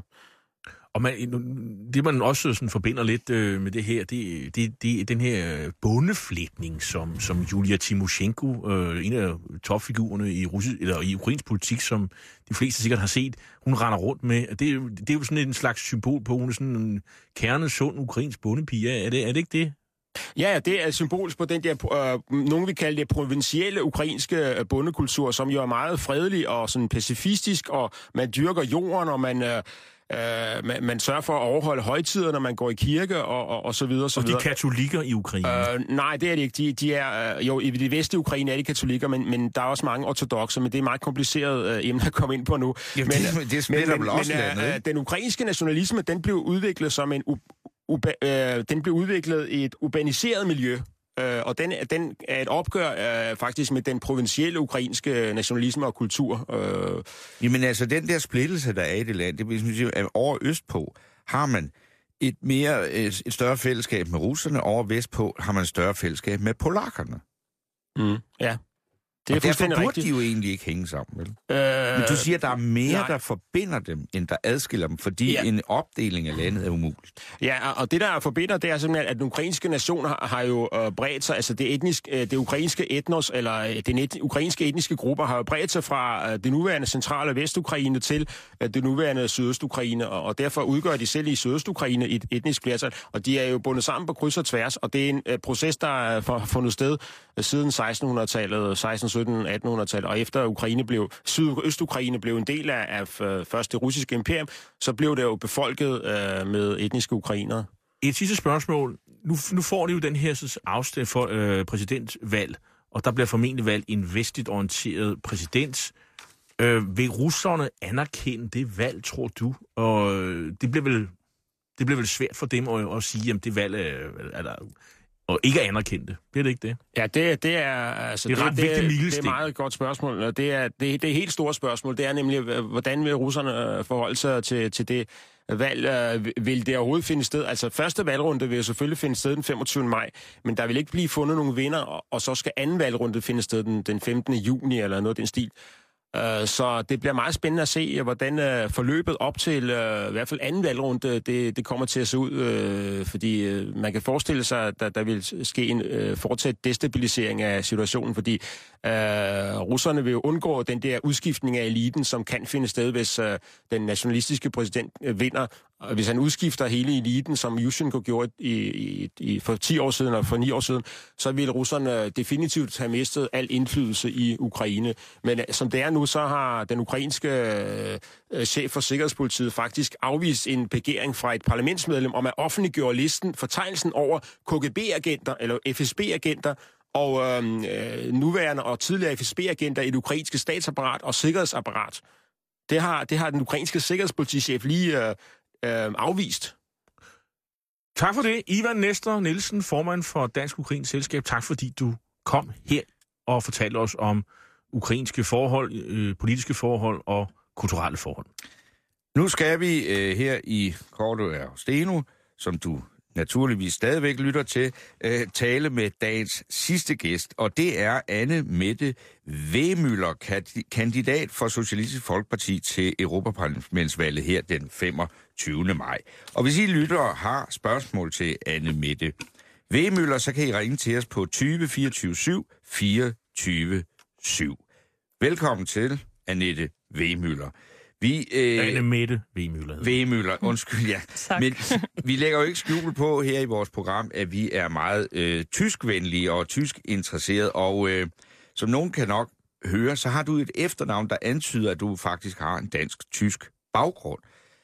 Og man, det, man også sådan forbinder lidt øh, med det her, det, det, det er den her bondeflætning, som, som Julia Timoshenko, øh, en af topfigurerne i, Russi, eller i ukrainsk politik, som de fleste sikkert har set, hun render rundt med. Det, det er jo sådan en slags symbol på, hun er sådan en kernesund ukrainsk bondepige. Er det, er det ikke det? Ja, det er symbolisk på den der, øh, nogen vil kalde det provincielle ukrainske bondekultur, som jo er meget fredelig og sådan pacifistisk, og man dyrker jorden, og man... Øh, Uh, man, man sørger for at overholde højtider, når man går i kirke, og, og, og så videre. Så og de videre. katolikker i Ukraine? Uh, nej, det er de ikke. De, de er, uh, jo, i det vestlige Ukraine er de katolikker, men, men der er også mange ortodokse, men det er meget kompliceret uh, emne at komme ind på nu. Jamen, men, det, det smitter vel også men, uh, den ukrainske nationalisme, den blev udviklet som en... U- uba- uh, den blev udviklet i et urbaniseret miljø. Uh, og den, den er et opgør uh, faktisk med den provincielle ukrainske nationalisme og kultur. Uh. Jamen altså, den der splittelse, der er i det land, det vil at over østpå har man et, mere, et, et større fællesskab med russerne, over vestpå har man et større fællesskab med polakkerne. Mm, ja. Det er og derfor burde rigtigt. de jo egentlig ikke hænge sammen, vel? Øh, Men du siger, at der er mere, nej. der forbinder dem, end der adskiller dem, fordi ja. en opdeling af landet er umuligt. Ja, og det, der forbinder, det er simpelthen, at den ukrainske nation har, har jo øh, bredt sig, altså det, etnisk, øh, det ukrainske etnos, eller øh, den et, ukrainske etniske grupper har jo bredt sig fra øh, det nuværende centrale Vestukraine til øh, det nuværende Sydøstukraine, og, og derfor udgør de selv i Sydøstukraine et etnisk flertal, og de er jo bundet sammen på kryds og tværs, og det er en øh, proces, der er fundet sted øh, siden sekstenhundredetallet, seksten sytten attenhundredetallet, og efter Ukraine blev, Sydøstukraine blev en del af, af først det russiske imperium, så blev det jo befolket øh, med etniske ukrainere. Et sidste spørgsmål. Nu, nu får de jo den her afsted for øh, præsidentvalg, og der bliver formentlig valgt en vestligt orienteret præsident. Øh, vil russerne anerkende det valg, tror du? Og øh, det bliver vel, det bliver vel svært for dem at, at sige, at det valg er, er der... Og ikke er anerkendt det. Bliver det ikke det? Ja, det, det er... Altså, det er ret det, vigtigt det, milesteg. Det er meget godt spørgsmål. Det er, det, det er et helt stort spørgsmål. Det er nemlig, hvordan vil russerne forholde sig til, til det valg? Vil det overhovedet finde sted? Altså, første valgrunde vil jo selvfølgelig finde sted den femogtyvende maj, men der vil ikke blive fundet nogen vinder, og, og så skal anden valgrunde finde sted den, den femtende juni, eller noget af den stil. Uh, så det bliver meget spændende at se, hvordan uh, forløbet op til uh, i hvert fald anden valgrunde, det, det kommer til at se ud, uh, fordi uh, man kan forestille sig, at der, der vil ske en uh, fortsat destabilisering af situationen, fordi uh, russerne vil jo undgå den der udskiftning af eliten, som kan finde sted, hvis uh, den nationalistiske præsident uh, vinder. Og hvis han udskifter hele eliten, som Yushchenko gjorde i, i, i, for ti år siden og for ni år siden, så vil russerne definitivt have mistet al indflydelse i Ukraine. Men uh, som det er nu, så har den ukrainske øh, chef for Sikkerhedspolitiet faktisk afvist en begæring fra et parlamentsmedlem om at offentliggøre listen, fortegnelsen over K G B-agenter eller F S B-agenter og øh, nuværende og tidligere F S B-agenter i det ukrainske statsapparat og sikkerhedsapparat. Det har, det har den ukrainske sikkerhedspolitichef lige øh, øh, afvist. Tak for det, Ivan Nestor Nielsen, formand for Dansk Ukrainsk Selskab. Tak fordi du kom her og fortalte os om ukrainske forhold, øh, politiske forhold og kulturelle forhold. Nu skal vi øh, her i Cordua og Steno, som du naturligvis stadigvæk lytter til, øh, tale med dagens sidste gæst, og det er Anne Mette Væmøller, kandidat for Socialistisk Folkeparti til Europaparlamentsvalget her den femogtyvende maj. Og hvis I lyttere har spørgsmål til Anne Mette Væmøller, så kan I ringe til os på tyve fireogtyve syv fireogtyve syv. Velkommen til, Annette Væmøller. Vi, øh, Anne Mette Vemøller. Vemøller, undskyld, ja. Tak. Men vi lægger jo ikke skjul på her i vores program, at vi er meget øh, tyskvenlige og tysk interesseret, og øh, som nogen kan nok høre, så har du et efternavn, der antyder, at du faktisk har en dansk-tysk baggrund.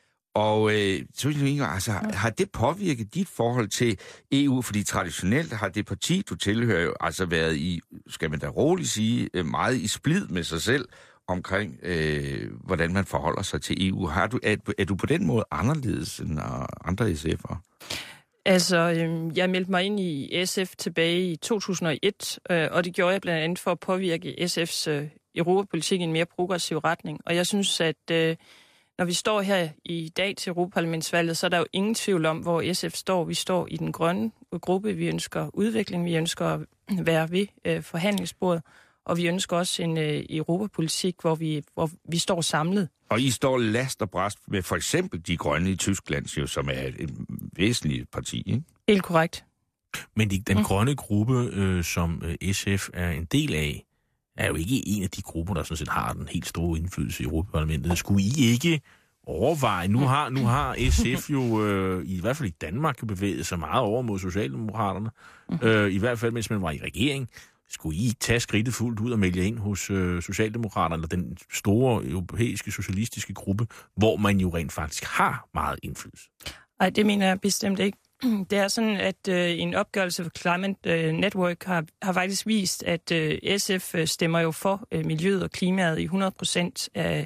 Og øh, så vil jeg ikke, altså, har det påvirket dit forhold til E U? Fordi traditionelt har det parti, du tilhører, jo altså været i, skal man da roligt sige, meget i splid med sig selv omkring, øh, hvordan man forholder sig til E U. Har du, er, er du på den måde anderledes end andre S F'ere? Altså, øh, jeg meldte mig ind i S F tilbage i to tusind og et, øh, og det gjorde jeg blandt andet for at påvirke S F's øh, europapolitik i en mere progressiv retning. Og jeg synes, at øh, når vi står her i dag til Europaparlamentsvalget, så er der jo ingen tvivl om, hvor S F står. Vi står i den grønne gruppe. Vi ønsker udvikling. Vi ønsker at være ved øh, forhandlingsbordet. Og vi ønsker også en øh, europapolitik, hvor vi, hvor vi står samlet. Og I står last og bræst med for eksempel De Grønne i Tyskland, jo, som er et, et væsentligt parti, ikke? Helt korrekt. Men de, den mm. grønne gruppe, øh, som øh, S F er en del af, er jo ikke en af de grupper, der sådan set har den helt store indflydelse i Europaparlamentet. Skulle I ikke overveje? Nu har, nu har S F jo, øh, i hvert fald i Danmark, jo bevæget sig meget over mod Socialdemokraterne. Mm. Øh, I hvert fald, mens man var i regering. Skulle I tage skridtet fuldt ud og melde ind hos øh, Socialdemokraterne, eller den store europæiske socialistiske gruppe, hvor man jo rent faktisk har meget indflydelse? Nej, det mener jeg bestemt ikke. Det er sådan, at øh, en opgørelse for Climate Network har, har faktisk vist, at øh, S F stemmer jo for øh, miljøet og klimaet i hundrede procent af,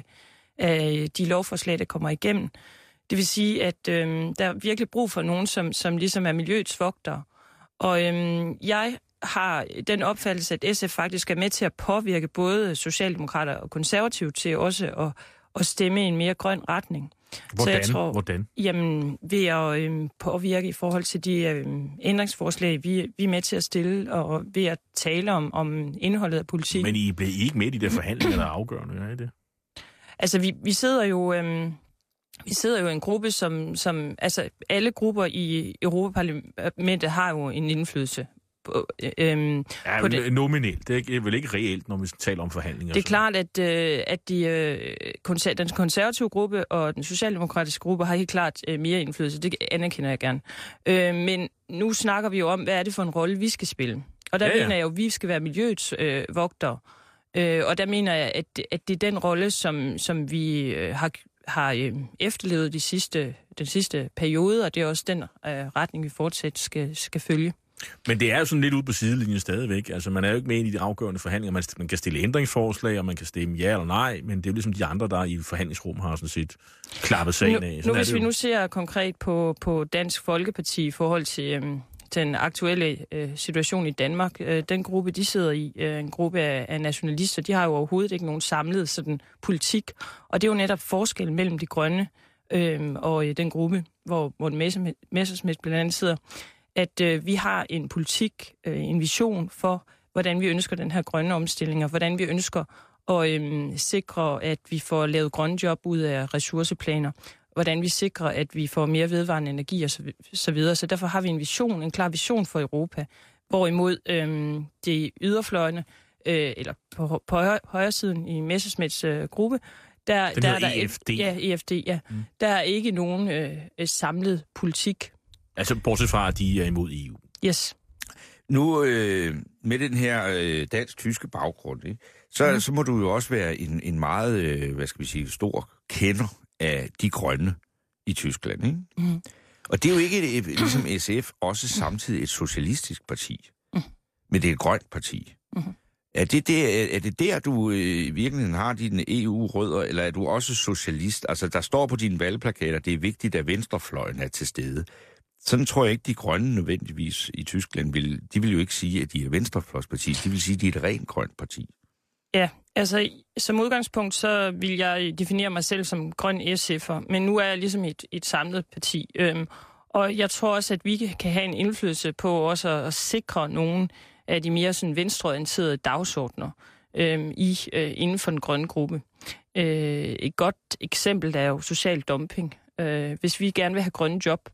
af de lovforslag, der kommer igennem. Det vil sige, at øh, der er virkelig brug for nogen, som, som ligesom er miljøets vogtere. Og øh, jeg har den opfattelse, at S F faktisk er med til at påvirke både socialdemokrater og konservative til også at, at stemme i en mere grøn retning. Hvordan? Så jeg tror, Hvordan? Jamen, ved at øhm, påvirke i forhold til de øhm, ændringsforslag, vi, vi er med til at stille, og ved at tale om, om indholdet af politik. Men I blev ikke med i de der forhandlinger, der er afgørende, er I det? Altså, vi, vi sidder jo... Øhm, Vi sidder jo i en gruppe, som... som altså, alle grupper i Europaparlamentet har jo en indflydelse på, øhm, ja, på det. Nominelt. Det er vel ikke reelt, når vi taler om forhandlinger. Det er klart, at, øh, at de, øh, konser- den konservative gruppe og den socialdemokratiske gruppe har helt klart øh, mere indflydelse. Det anerkender jeg gerne. Øh, men nu snakker vi jo om, hvad er det for en rolle, vi skal spille. Og der ja, ja. mener jeg jo, at vi skal være miljøets øh, vogtere. Øh, og der mener jeg, at, at det er den rolle, som, som vi øh, har... har øh, efterlevet de sidste, den sidste periode, og det er også den øh, retning, vi fortsat skal, skal følge. Men det er jo sådan lidt ude på sidelinjen stadigvæk. Altså, man er jo ikke med i de afgørende forhandlinger. Man, man kan stille ændringsforslag, og man kan stemme ja eller nej, men det er jo ligesom de andre, der i forhandlingsrum har sådan set klappet sagen af. Nu, nu hvis vi nu ser konkret på, på Dansk Folkeparti i forhold til øh, den aktuelle øh, situation i Danmark, øh, den gruppe, de sidder i, øh, en gruppe af, af nationalister, de har jo overhovedet ikke nogen samlet sådan, politik, og det er jo netop forskellen mellem de grønne øh, og øh, den gruppe, hvor Morten Messerschmidt blandt andet sidder, at øh, vi har en politik, øh, en vision for, hvordan vi ønsker den her grønne omstilling, og hvordan vi ønsker at øh, sikre, at vi får lavet grønne job ud af ressourceplaner, hvordan vi sikrer, at vi får mere vedvarende energi og så, så videre. Så derfor har vi en vision, en klar vision for Europa, hvorimod øh, de yderfløjene, øh, eller på, på højre, højre siden i Messerschmidts øh, gruppe, der, den der hedder der E F D. Ja, E F D, ja. Mm. Der er ikke nogen øh, samlet politik. Altså, bortset fra, at de er imod E U. Yes. Nu, øh, med den her øh, dansk-tyske baggrund, ikke, så, mm. så må du jo også være en, en meget, øh, hvad skal vi sige, stor kender af de grønne i Tyskland, ikke? Mm. Og det er jo ikke, et, ligesom S F, også samtidig et socialistisk parti. Mm. Men det er et grønt parti. Mm. Er det der, er det der, du øh, i virkeligheden har dine E U-rødder, eller er du også socialist? Altså, der står på dine valgplakater, det er vigtigt, at venstrefløjen er til stede. Sådan tror jeg ikke, de grønne nødvendigvis i Tyskland vil... De vil jo ikke sige, at de er venstrefløjsparti. De vil sige, at de er et rent grønt parti. Ja, altså som udgangspunkt, så vil jeg definere mig selv som grøn S F'er. Men nu er jeg ligesom et, et samlet parti. Øhm, og jeg tror også, at vi kan have en indflydelse på også at, at sikre nogle af de mere sådan venstreorienterede dagsordner øhm, i, øh, inden for den grønne gruppe. Øh, et godt eksempel er jo social dumping. Øh, hvis vi gerne vil have grønne job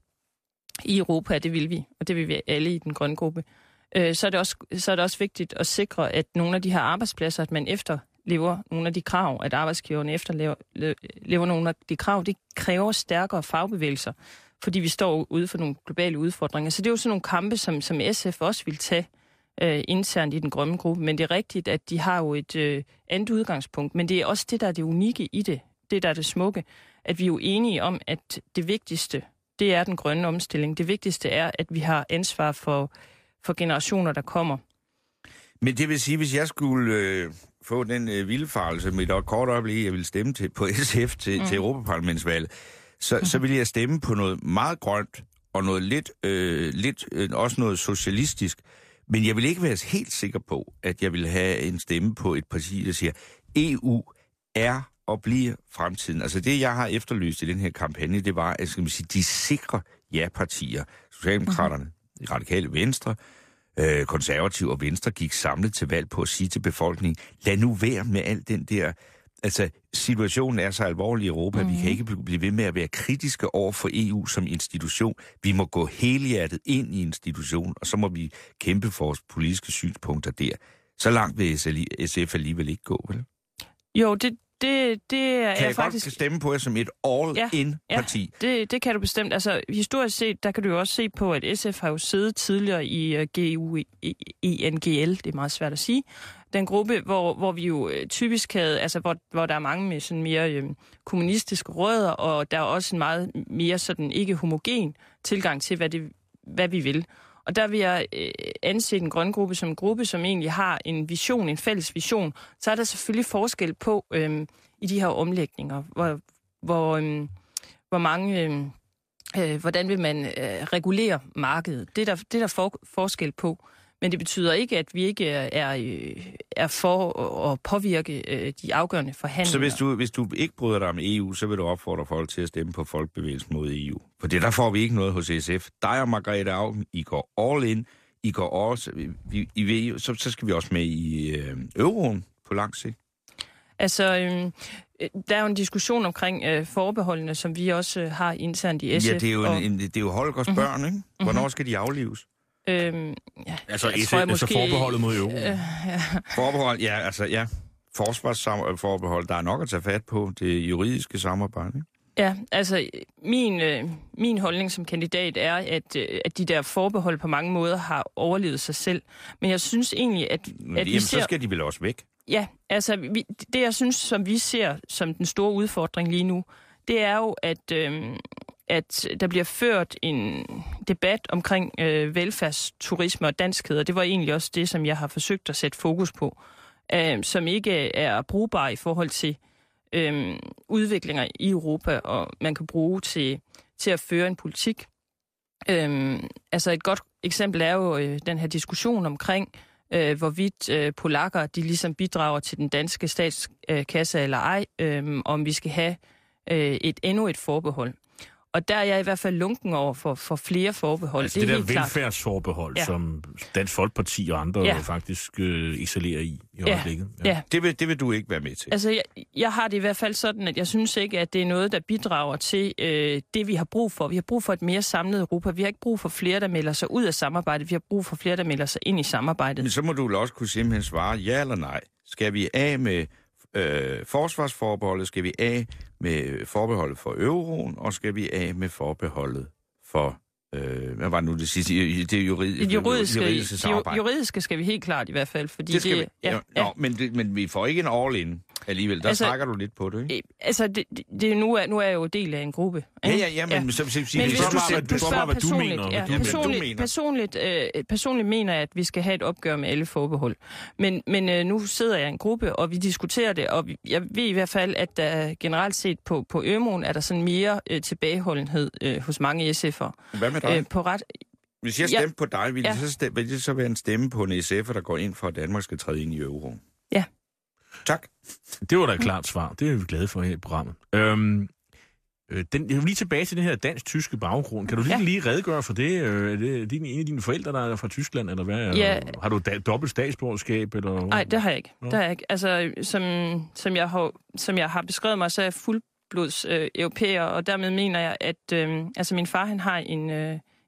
i Europa, det vil vi, og det vil vi alle i den grønne gruppe, øh, så, er det også, så er det også vigtigt at sikre, at nogle af de her arbejdspladser, at man efterlever efterlever nogle af de krav, at arbejdsgiverne efterlever lever nogle af de krav, det kræver stærkere fagbevægelser, fordi vi står ude for nogle globale udfordringer. Så det er jo sådan nogle kampe, som, som S F også vil tage øh, internt i den grønne gruppe. Men det er rigtigt, at de har jo et øh, andet udgangspunkt. Men det er også det, der er det unikke i det. Det, der er det smukke. At vi er jo enige om, at det vigtigste, det er den grønne omstilling. Det vigtigste er, at vi har ansvar for, for generationer, der kommer. Men det vil sige, hvis jeg skulle øh, få den øh, vildfarelse med et kort øjeblik, jeg ville stemme til, på S F til, mm. til Europaparlamentsvalget, så, mm. så ville jeg stemme på noget meget grønt og noget lidt, øh, lidt øh, også noget socialistisk. Men jeg vil ikke være helt sikker på, at jeg vil have en stemme på et parti, der siger, E U er og bliver fremtiden. Altså det, jeg har efterlyst i den her kampagne, det var, at skal man sige, de sikre ja-partier, Socialdemokraterne, mm. de radikale Venstre, øh, konservative og Venstre, gik samlet til valg på at sige til befolkningen, lad nu være med alt den der. Altså, situationen er så alvorlig i Europa, mm. vi kan ikke blive ved med at være kritiske over for E U som institution. Vi må gå helhjertet ind i institutionen, og så må vi kæmpe for vores politiske synspunkter der. Så langt vil S F alligevel ikke gå, vel? Jo, det, det, det er kan jeg, jeg faktisk... godt stemme på jer som et all-in-parti? Ja, det, det kan du bestemt. Altså, historisk set, der kan du jo også se på, at S F har jo siddet tidligere i uh, G U E N G L, det er meget svært at sige, den gruppe, hvor, hvor vi jo øh, typisk havde, altså hvor, hvor der er mange med sådan mere øh, kommunistiske rødder, og der er også en meget mere sådan ikke homogen tilgang til, hvad, det, hvad vi vil. Og der vil jeg øh, anse den grønne gruppe som en gruppe, som egentlig har en vision, en fælles vision. Så er der selvfølgelig forskel på øh, i de her omlægninger, hvor, hvor, øh, hvor mange... Øh, øh, hvordan vil man øh, regulere markedet? Det er der, det er der for, forskel på. Men det betyder ikke, at vi ikke er, er for at påvirke de afgørende forhandlinger. Så hvis du, hvis du ikke bryder dig om E U, så vil du opfordre folk til at stemme på Folkebevægelsen mod E U? For det der får vi ikke noget hos S F. Dig og Margrethe Auken, I går all in. I går også, I, I, så, så skal vi også med i øh, euroen på lang sigt. Altså, øh, der er jo en diskussion omkring øh, forbeholdene, som vi også øh, har internt i S F. Ja, det er jo, og... en, det er jo Holgers mm-hmm. børn, ikke? Hvornår skal de aflives? Øhm, ja, altså, jeg tror, jeg altså måske... forbeholdet mod euro. Øh, ja. Forbehold, ja, altså, ja. Forsvarsforbehold, der er nok at tage fat på det juridiske samarbejde, ikke? Ja, altså, min, øh, min holdning som kandidat er, at, øh, at de der forbehold på mange måder har overlevet sig selv. Men jeg synes egentlig, at, at Jamen, vi ser... så skal de vel også væk? Ja, altså, vi, det jeg synes, som vi ser som den store udfordring lige nu, det er jo, at... Øh, at der bliver ført en debat omkring øh, velfærdsturisme og danskhed, og det var egentlig også det, som jeg har forsøgt at sætte fokus på, øh, som ikke er brugbar i forhold til øh, udviklinger i Europa, og man kan bruge til, til at føre en politik. Øh, altså et godt eksempel er jo øh, den her diskussion omkring, øh, hvorvidt øh, polakker de ligesom bidrager til den danske statskasse eller ej, øh, om vi skal have øh, et endnu et forbehold. Og der er jeg i hvert fald lunken over for, for flere forbehold. Altså det, det er der velfærdsforbehold, ja. Som Dansk Folkeparti og andre ja. faktisk øh, excellerer i i ja. øjeblikket. Ja. Ja. Det, vil, det vil du ikke være med til? Altså, jeg, jeg har det i hvert fald sådan, at jeg synes ikke, at det er noget, der bidrager til øh, det, vi har brug for. Vi har brug for et mere samlet Europa. Vi har ikke brug for flere, der melder sig ud af samarbejdet. Vi har brug for flere, der melder sig ind i samarbejdet. Men så må du også kunne simpelthen svare ja eller nej. Skal vi af med øh, forsvarsforbeholdet? Skal vi af med forbeholdet for euroen? Og skal vi af med forbeholdet for... Øh, hvad var det nu det sidste? Det juridiske, det juridiske, juridiske samarbejde. juridiske skal vi helt klart i hvert fald, fordi det... Skal det vi, ja, ja, ja. Nå, men, det, men vi får ikke en all-in alligevel. Der altså, trækker du lidt på det, ikke? Altså, det, det, nu, er, nu er jeg jo del af en gruppe. Ikke? Ja, ja, ja, men... Ja. Så, så, så, men hvis du, du, du, du, du spørger hvad du personligt, mener, ja, hvad du personligt, mener. Personligt, øh, personligt mener jeg, at vi skal have et opgør med alle forbehold. Men, men øh, nu sidder jeg i en gruppe, og vi diskuterer det, og vi, jeg ved i hvert fald, at der generelt set på, på ømoen er der sådan mere øh, tilbageholdenhed øh, hos mange S F'ere. Hvad med dig? Øh, på ret... Hvis jeg stemte ja. på dig, ville, ja. det så stemme, ville det så være en stemme på en S F'er, der går ind for, at Danmark skal træde ind i euroen? Ja. Tak. Det var da et klart svar. Det er vi glade for her i programmet. Øhm, øh, den, jeg vil lige tilbage til den her dansk-tyske baggrund. Kan du lige, ja. lige redegøre for det? Øh, er det din, en af dine forældre, der er fra Tyskland, eller hvad? Ja. Eller, har du da, dobbelt statsborgerskab? Eller? Nej, det har jeg ikke. Det har jeg ikke. Altså, som, som, jeg har, som jeg har beskrevet mig, så er jeg fuldblods øh, europæer, og dermed mener jeg, at øh, altså, min far han har en... Øh,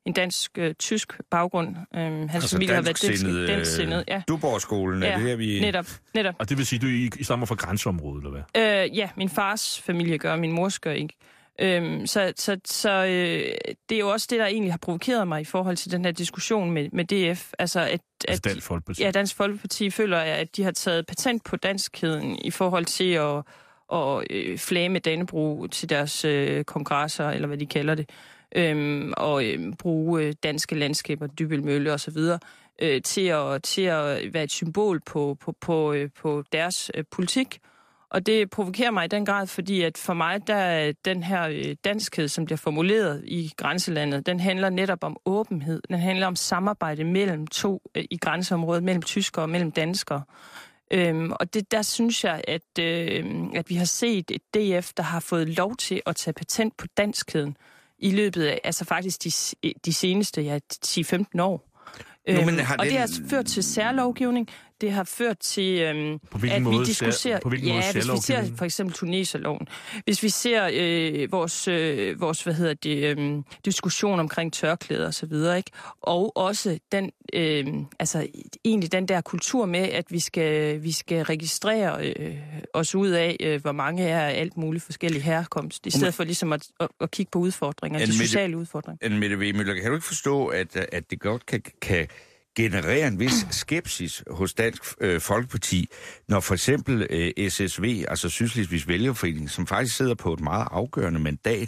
en dansk-tysk øh, baggrund. Øhm, hans altså familie har været dansksindet, dansksindet. Ja. Duborgskolen, er ja, det her, vi... netop, netop. Og det vil sige, at du I, I stammer fra grænseområdet, eller hvad? Øh, ja, min fars familie gør, min mors gør ikke. Øhm, så så, så øh, det er jo også det, der egentlig har provokeret mig i forhold til den her diskussion med, med D F. Altså, at, Altså at Dansk Folkeparti. Ja, Dansk Folkeparti føler, at de har taget patent på danskheden i forhold til at, at øh, flage med Dannebrog til deres øh, kongresser, eller hvad de kalder det, øhm, og øh, bruge øh, danske landskaber, Dybbøl Mølle osv., øh, til, at, til at være et symbol på, på, på, øh, på deres øh, politik. Og det provokerer mig i den grad, fordi at for mig, der er den her danskhed, som bliver formuleret i grænselandet, den handler netop om åbenhed. Den handler om samarbejde mellem to i grænseområdet, mellem tyskere og mellem danskere. Øhm, og det, der synes jeg, at, øh, at vi har set et D F, der har fået lov til at tage patent på danskheden i løbet af, altså faktisk de, de seneste ja, ti til femten år. Nå, øhm, men har og den... det har ført til særlovgivning. Det har ført til, øhm, at måde vi diskuterer... På hvilken ja, måde hvis vi ser for eksempel Tuneserloven. Hvis vi ser øh, vores, øh, vores, hvad hedder det, øh, diskussion omkring tørklæder og så videre, ikke? Og også den, øh, altså egentlig den der kultur med, at vi skal, vi skal registrere øh, os ud af, øh, hvor mange er alt muligt forskellige herkomst, i stedet for ligesom at, at, at kigge på udfordringer, de sociale udfordringer. Anne-Mette W. Møller, kan du ikke forstå, at, at det godt kan... kan generere en vis skepsis hos Dansk øh, Folkeparti, når for eksempel øh, S S V, altså Sydslesvigs Vælgerforening, som faktisk sidder på et meget afgørende mandat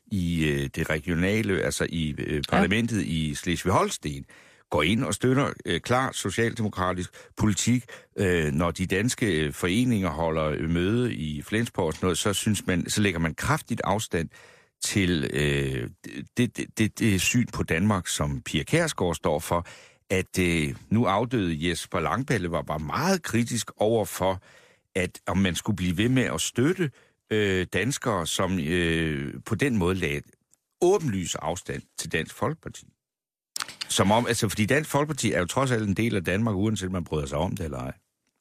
i øh, det regionale, altså i øh, parlamentet ja. i Slesvig-Holsten, går ind og støtter øh, klar socialdemokratisk politik. Øh, når de danske øh, foreninger holder øh, møde i Flensborg, noget, så synes man, så lægger man kraftigt afstand til øh, det, det, det, det syn på Danmark, som Pia Kjærsgaard står for, at øh, nu afdøde Jesper Langballe var bare meget kritisk over for, at om man skulle blive ved med at støtte øh, danskere, som øh, på den måde lagde åbenlys afstand til Dansk Folkeparti. Som om, altså, fordi Dansk Folkeparti er jo trods alt en del af Danmark, uanset man bryder sig om det eller ej.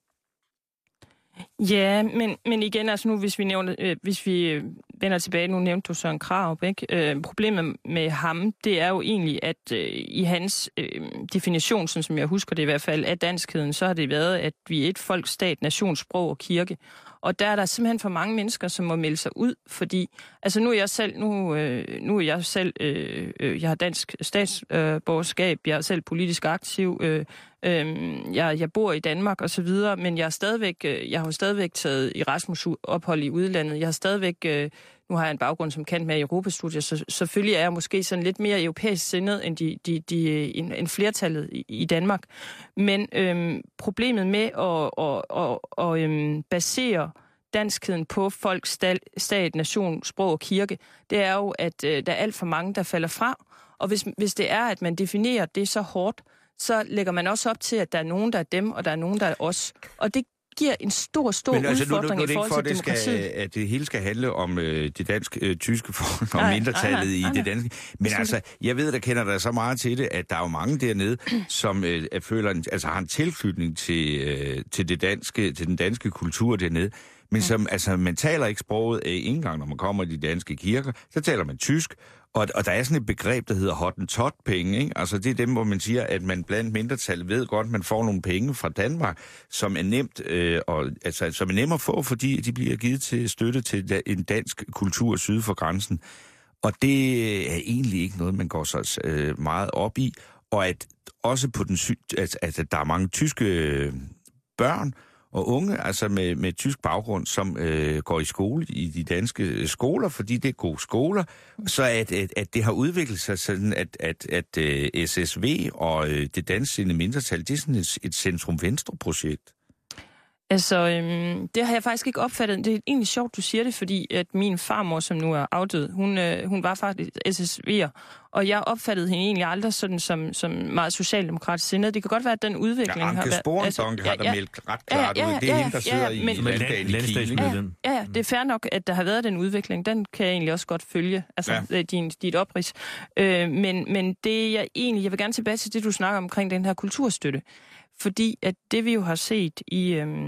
Ja, men, men igen, altså nu, hvis vi, nævner, øh, hvis vi øh, vender tilbage, nu nævnte du Søren Krarup, ikke? Øh, problemet med ham, det er jo egentlig, at øh, i hans øh, definition, sådan som jeg husker det i hvert fald, af danskheden, så har det været, at vi er et folk, stat, nation, sprog og kirke. Og der er der simpelthen for mange mennesker, som må melde sig ud, fordi, altså nu er jeg selv, nu, øh, nu er jeg selv, øh, øh, jeg har dansk statsborgerskab, øh, jeg er selv politisk aktiv, øh, øh, jeg, jeg bor i Danmark og så videre, men jeg er stadigvæk, øh, jeg har jo stadigvæk taget Erasmus-ophold i udlandet, jeg har stadigvæk, øh, nu har jeg en baggrund som kendt med i Europastudier, så selvfølgelig er jeg måske sådan lidt mere europæisk sindet end, de, de, de, end, end flertallet i, i Danmark. Men øhm, problemet med at, at, at, at, at øhm, basere danskheden på folk, stat, nation, sprog og kirke, det er jo, at øh, der er alt for mange, der falder fra. Og hvis, hvis det er, at man definerer det så hårdt, så lægger man også op til, at der er nogen, der er dem, og der er nogen, der er os. Og det giver en stor, stor men altså, udfordring nu, nu, nu, i forhold for, til demokratiet. Skal, at det hele skal handle om øh, det dansk-tyske forhold, og mindretallet i det danske. Men altså, jeg ved, der kender der så meget til det, at der er jo mange dernede, som øh, føler, en, altså har en tilknytning til, øh, til, det danske, til den danske kultur dernede. Men som, altså, man taler ikke sproget øh, ikke engang, når man kommer i de danske kirker, så taler man tysk. Og, og der er sådan et begreb, der hedder hottentot-penge, ikke? Altså det er dem, hvor man siger, at man blandt mindretal ved godt, at man får nogle penge fra Danmark, som er nemt, øh, og, altså, som er nemt at få, fordi de bliver givet til støtte til en dansk kultur syd for grænsen. Og det er egentlig ikke noget, man går så øh, meget op i. Og at også på den sy- at, at der er mange tyske øh, børn og unge, altså med, med tysk baggrund, som øh, går i skole i de danske skoler, fordi det er gode skoler, så at, at, at det har udviklet sig sådan, at, at, at uh, S S V og uh, det danske mindretal, det er sådan et, et centrum-venstre-projekt. Altså, øhm, det har jeg faktisk ikke opfattet. Det er egentlig sjovt, du siger det, fordi at min farmor, som nu er afdød, hun, øh, hun var faktisk S S V'er, og jeg opfattede hende egentlig aldrig sådan som, som meget socialdemokratisk sindet. Det kan godt være, at den udvikling ja, har været... Altså, har der ja, meldt ret klart ja, ja, ud. Det er ja, hende, der sidder ja, ja, i men, landstatsmedlem. Ja, ja, det er fair nok, at der har været den udvikling. Den kan jeg egentlig også godt følge, altså ja. din, dit oprids. Øh, men, men det jeg egentlig... Jeg vil gerne tilbage til det, du snakker omkring den her kulturstøtte. Fordi at det, vi jo har set i... Øhm,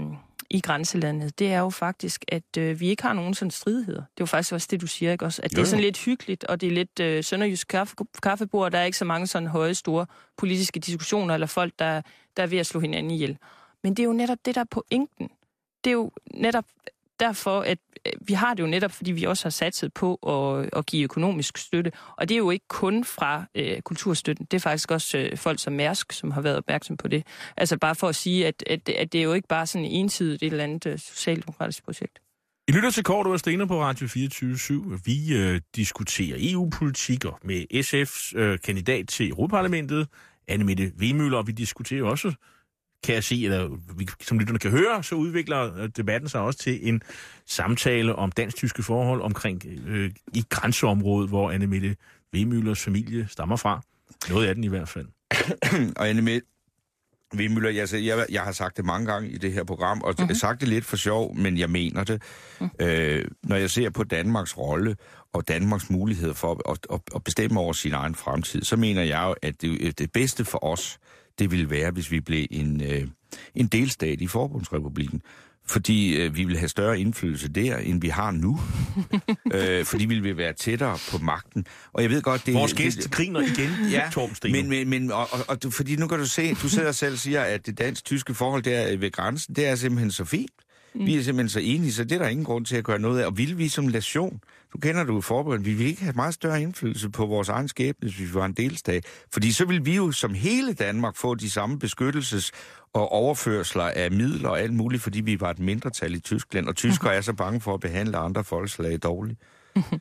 i grænselandet, det er jo faktisk, at øh, vi ikke har nogen sådan stridigheder. Det er jo faktisk også det, du siger, ikke også? At det er sådan lidt hyggeligt, og det er lidt øh, sønderjysk kaffe, kaffebord, der er ikke så mange sådan høje, store politiske diskussioner, eller folk, der, der er ved at slå hinanden ihjel. Men det er jo netop det, der er pointen. Det er jo netop derfor, at vi har det jo netop, fordi vi også har satset på at, at give økonomisk støtte. Og det er jo ikke kun fra øh, kulturstøtten. Det er faktisk også øh, folk som Mærsk, som har været opmærksom på det. Altså bare for at sige, at, at, at det er jo ikke bare sådan ensidigt et eller andet øh, socialdemokratisk projekt. I lytter til Kort og Stener på Radio fireogtyve syv. Vi øh, diskuterer E U-politikker med S F's øh, kandidat til Europaparlamentet, Anne-Mette Wehmøller, og vi diskuterer også, kan jeg sige, eller vi, som lytterne kan høre, så udvikler debatten sig også til en samtale om dansk-tyske forhold omkring øh, i grænseområdet, hvor Anne-Mette Wehmøllers familie stammer fra. Noget af den i hvert fald. Og Anne-Mette Wehmøller, jeg, jeg, jeg har sagt det mange gange i det her program, og mm-hmm. sagt det lidt for sjov, men jeg mener det. Mm. Øh, når jeg ser på Danmarks rolle og Danmarks mulighed for at, at, at bestemme over sin egen fremtid, så mener jeg jo, at det, det bedste for os, det ville være, hvis vi blev en, øh, en delstat i Forbundsrepublikken. Fordi øh, vi vil have større indflydelse der, end vi har nu. øh, fordi vi vil være tættere på magten. Og jeg ved godt, det... Vores gæst griner igen, ja, Torben Steno. Men, men, men og, og, og, fordi nu kan du se, du sidder selv og siger, at det dansk-tyske forhold der ved grænsen, det er simpelthen så fint. Mm. Vi er simpelthen så enige, så det er der ingen grund til at gøre noget af. Og vil vi som nation, du kender du forberedt, vi vil ikke have meget større indflydelse på vores egen skæbne, hvis vi var en delstat. Fordi så vil vi jo som hele Danmark få de samme beskyttelses- og overførsler af midler og alt muligt, fordi vi var et mindretal i Tyskland, og tyskere mm-hmm. er så bange for at behandle andre folkeslag dårligt. Mm-hmm.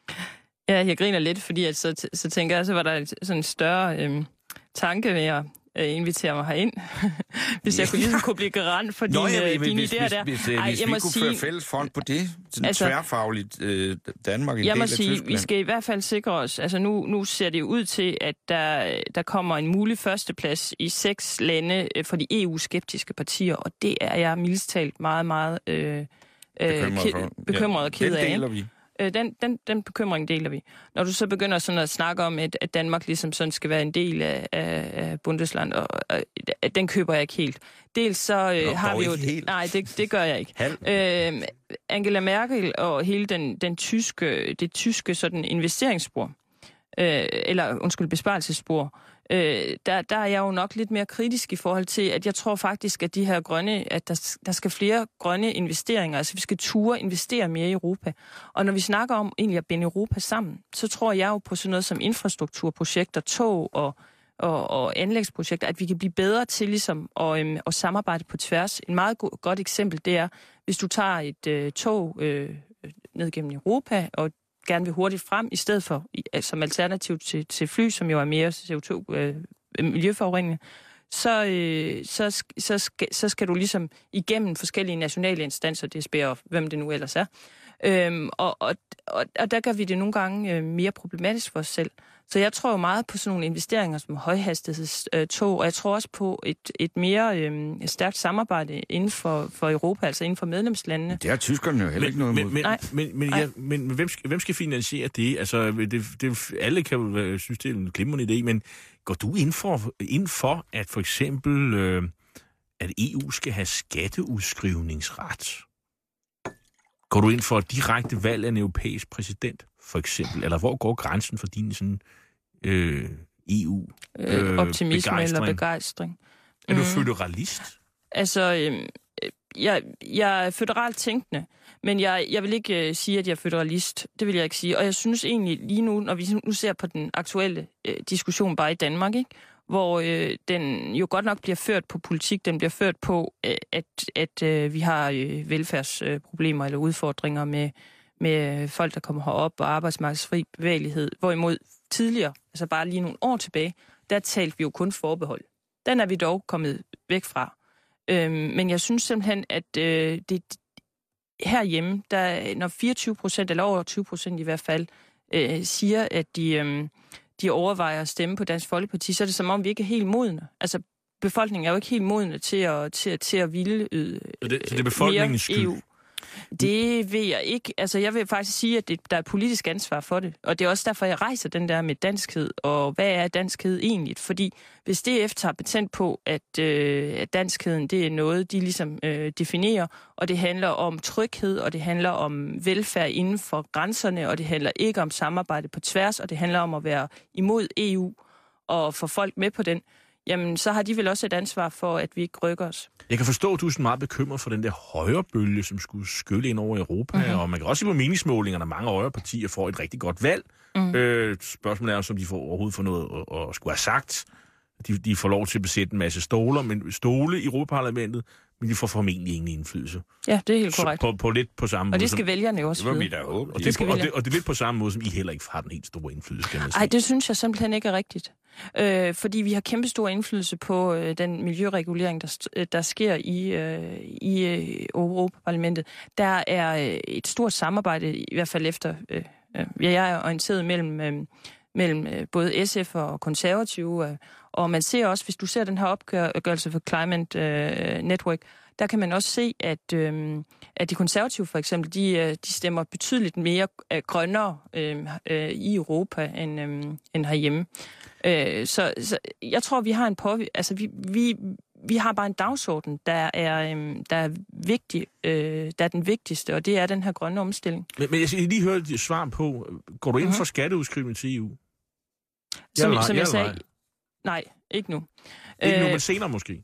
Ja, jeg griner lidt, fordi at så, så tænker jeg, så var der sådan en større øhm, tanke ved at øh, invitere mig herind, hvis jeg kunne, ligesom kunne blive garant for Nå, dine, ja, dine hvis, idéer hvis, der. Hvis, hvis, Ej, hvis vi kunne sige, føre fælles front på det, sådan altså, tværfagligt øh, Danmark, en jeg del må af sige, Tyskland. Vi skal i hvert fald sikre os, altså nu, nu ser det ud til, at der, der kommer en mulig førsteplads i seks lande for de E U-skeptiske partier, og det er jeg mildest talt meget, meget øh, bekymret, ke- bekymret ja, og ked af. Den deler vi. Den, den, den bekymring deler vi. Når du så begynder sådan at snakke om, at, at Danmark ligesom sådan skal være en del af, af, af Bundesland, og, og, og den køber jeg ikke helt. Dels så øh, Nå, har vi jo... Helt. Nej, det, det gør jeg ikke. Øh, Angela Merkel og hele den, den tyske, det tyske sådan investeringsspor, øh, eller undskyld, besparelsesspor, Øh, der, der er jeg jo nok lidt mere kritisk i forhold til, at jeg tror faktisk, at de her grønne, at der, der skal flere grønne investeringer, altså vi skal ture investere mere i Europa. Og når vi snakker om egentlig at binde Europa sammen, så tror jeg jo på sådan noget som infrastrukturprojekter, tog og, og, og anlægsprojekter, at vi kan blive bedre til ligesom at, øhm, at samarbejde på tværs. En meget go- godt eksempel, det er, hvis du tager et øh, tog øh, ned gennem Europa, og gerne vil hurtigt frem, i stedet for som alternativ til, til fly, som jo er mere C O to øh, miljøforurenende, så, øh, så, så, skal, så skal du ligesom igennem forskellige nationale instanser, D S B og hvem det nu ellers er. Øhm, og, og, og, og der gør vi det nogle gange øh, mere problematisk for os selv. Så jeg tror jo meget på sådan nogle investeringer som højhastighedstog, og jeg tror også på et, et mere øh, stærkt samarbejde inden for, for Europa, altså inden for medlemslandene. Det har tyskerne jo heller ikke noget imod. Men, men, men, men, ja, men hvem, skal, hvem skal finansiere det? Altså, det, det, alle kan jo synes, det er en glimrende idé, men går du ind for, ind for at for eksempel, øh, at E U skal have skatteudskrivningsret? Går du ind for direkte valg af en europæisk præsident, for eksempel? Eller hvor går grænsen for din sådan, øh, E U øh, øh, optimisme begejstring? eller begejstring? Er du mm. føderalist? Altså, øh, jeg, jeg er føderalt tænkende, men jeg, jeg vil ikke øh, sige, at jeg er føderalist. Det vil jeg ikke sige. Og jeg synes egentlig lige nu, når vi nu ser på den aktuelle øh, diskussion bare i Danmark, ikke? Hvor øh, den jo godt nok bliver ført på politik, den bliver ført på, øh, at, at øh, vi har øh, velfærdsproblemer øh, eller udfordringer med, med folk, der kommer herop, og arbejdsmarkedsfri bevægelighed. Hvorimod tidligere, altså bare lige nogle år tilbage, der talte vi jo kun forbehold. Den er vi dog kommet væk fra. Øhm, men jeg synes simpelthen, at øh, det herhjemme, der, når fireogtyve procent, eller over tyve procent i hvert fald, øh, siger, at de... Øh, de overvejer at stemme på Dansk Folkeparti, så er det som om, vi ikke er helt modne. Altså, befolkningen er jo ikke helt modne til at, til, til at ville øh, så det, så det er befolkningens skyld? E U. Det ved jeg ikke. Altså, jeg vil faktisk sige, at det, der er politisk ansvar for det. Og det er også derfor, jeg rejser den der med danskhed. Og hvad er danskhed egentlig? Fordi hvis D F tager patent på, at, øh, at danskheden, det er noget, de ligesom øh, definerer, og det handler om tryghed, og det handler om velfærd inden for grænserne, og det handler ikke om samarbejde på tværs, og det handler om at være imod E U og få folk med på den, jamen så har de vel også et ansvar for, at vi ikke rykker os. Jeg kan forstå, at du er sådan meget bekymret for den der højrebølge, som skulle skylle ind over Europa. Mm-hmm. Og man kan også se på meningsmålingerne, at mange højre partier får et rigtig godt valg. Mm-hmm. Øh, spørgsmålet er, om de får overhovedet får noget at, at skulle have sagt. De, de får lov til at besætte en masse stoler, men stole i Europaparlamentet, men de får formentlig ingen indflydelse. Ja, det er helt korrekt. På, på lidt på samme måde. Og det skal som, vælgerne jo også vide. Det var mit håb. Og, det, og, det, og det er lidt på samme måde, som I heller ikke har den helt store indflydelse, kan man sige. Ej, det synes jeg simpelthen ikke er rigtigt. Øh, fordi vi har kæmpe stor indflydelse på øh, den miljøregulering, der, der sker i, øh, i øh, Europaparlamentet. Der er øh, et stort samarbejde, i hvert fald efter, øh, øh, jeg er orienteret mellem, øh, mellem øh, både S F og konservative, øh, og man ser også, hvis du ser den her opgørelse for Climate øh, Network, der kan man også se, at, øh, at de konservative for eksempel, de, de stemmer betydeligt mere øh, grønnere øh, øh, i Europa end, øh, end herhjemme. Øh, så, så jeg tror, vi har en påvirkning. Altså, vi, vi, vi har bare en dagsorden, der er, øh, der er vigtig, øh, der er den vigtigste, og det er den her grønne omstilling. Men, men jeg skal lige høre dit svar på, går du ind for skatteudskrivning til E U? Som, ja, som jeg sagde, nej, ikke nu. Ikke nu, men senere måske.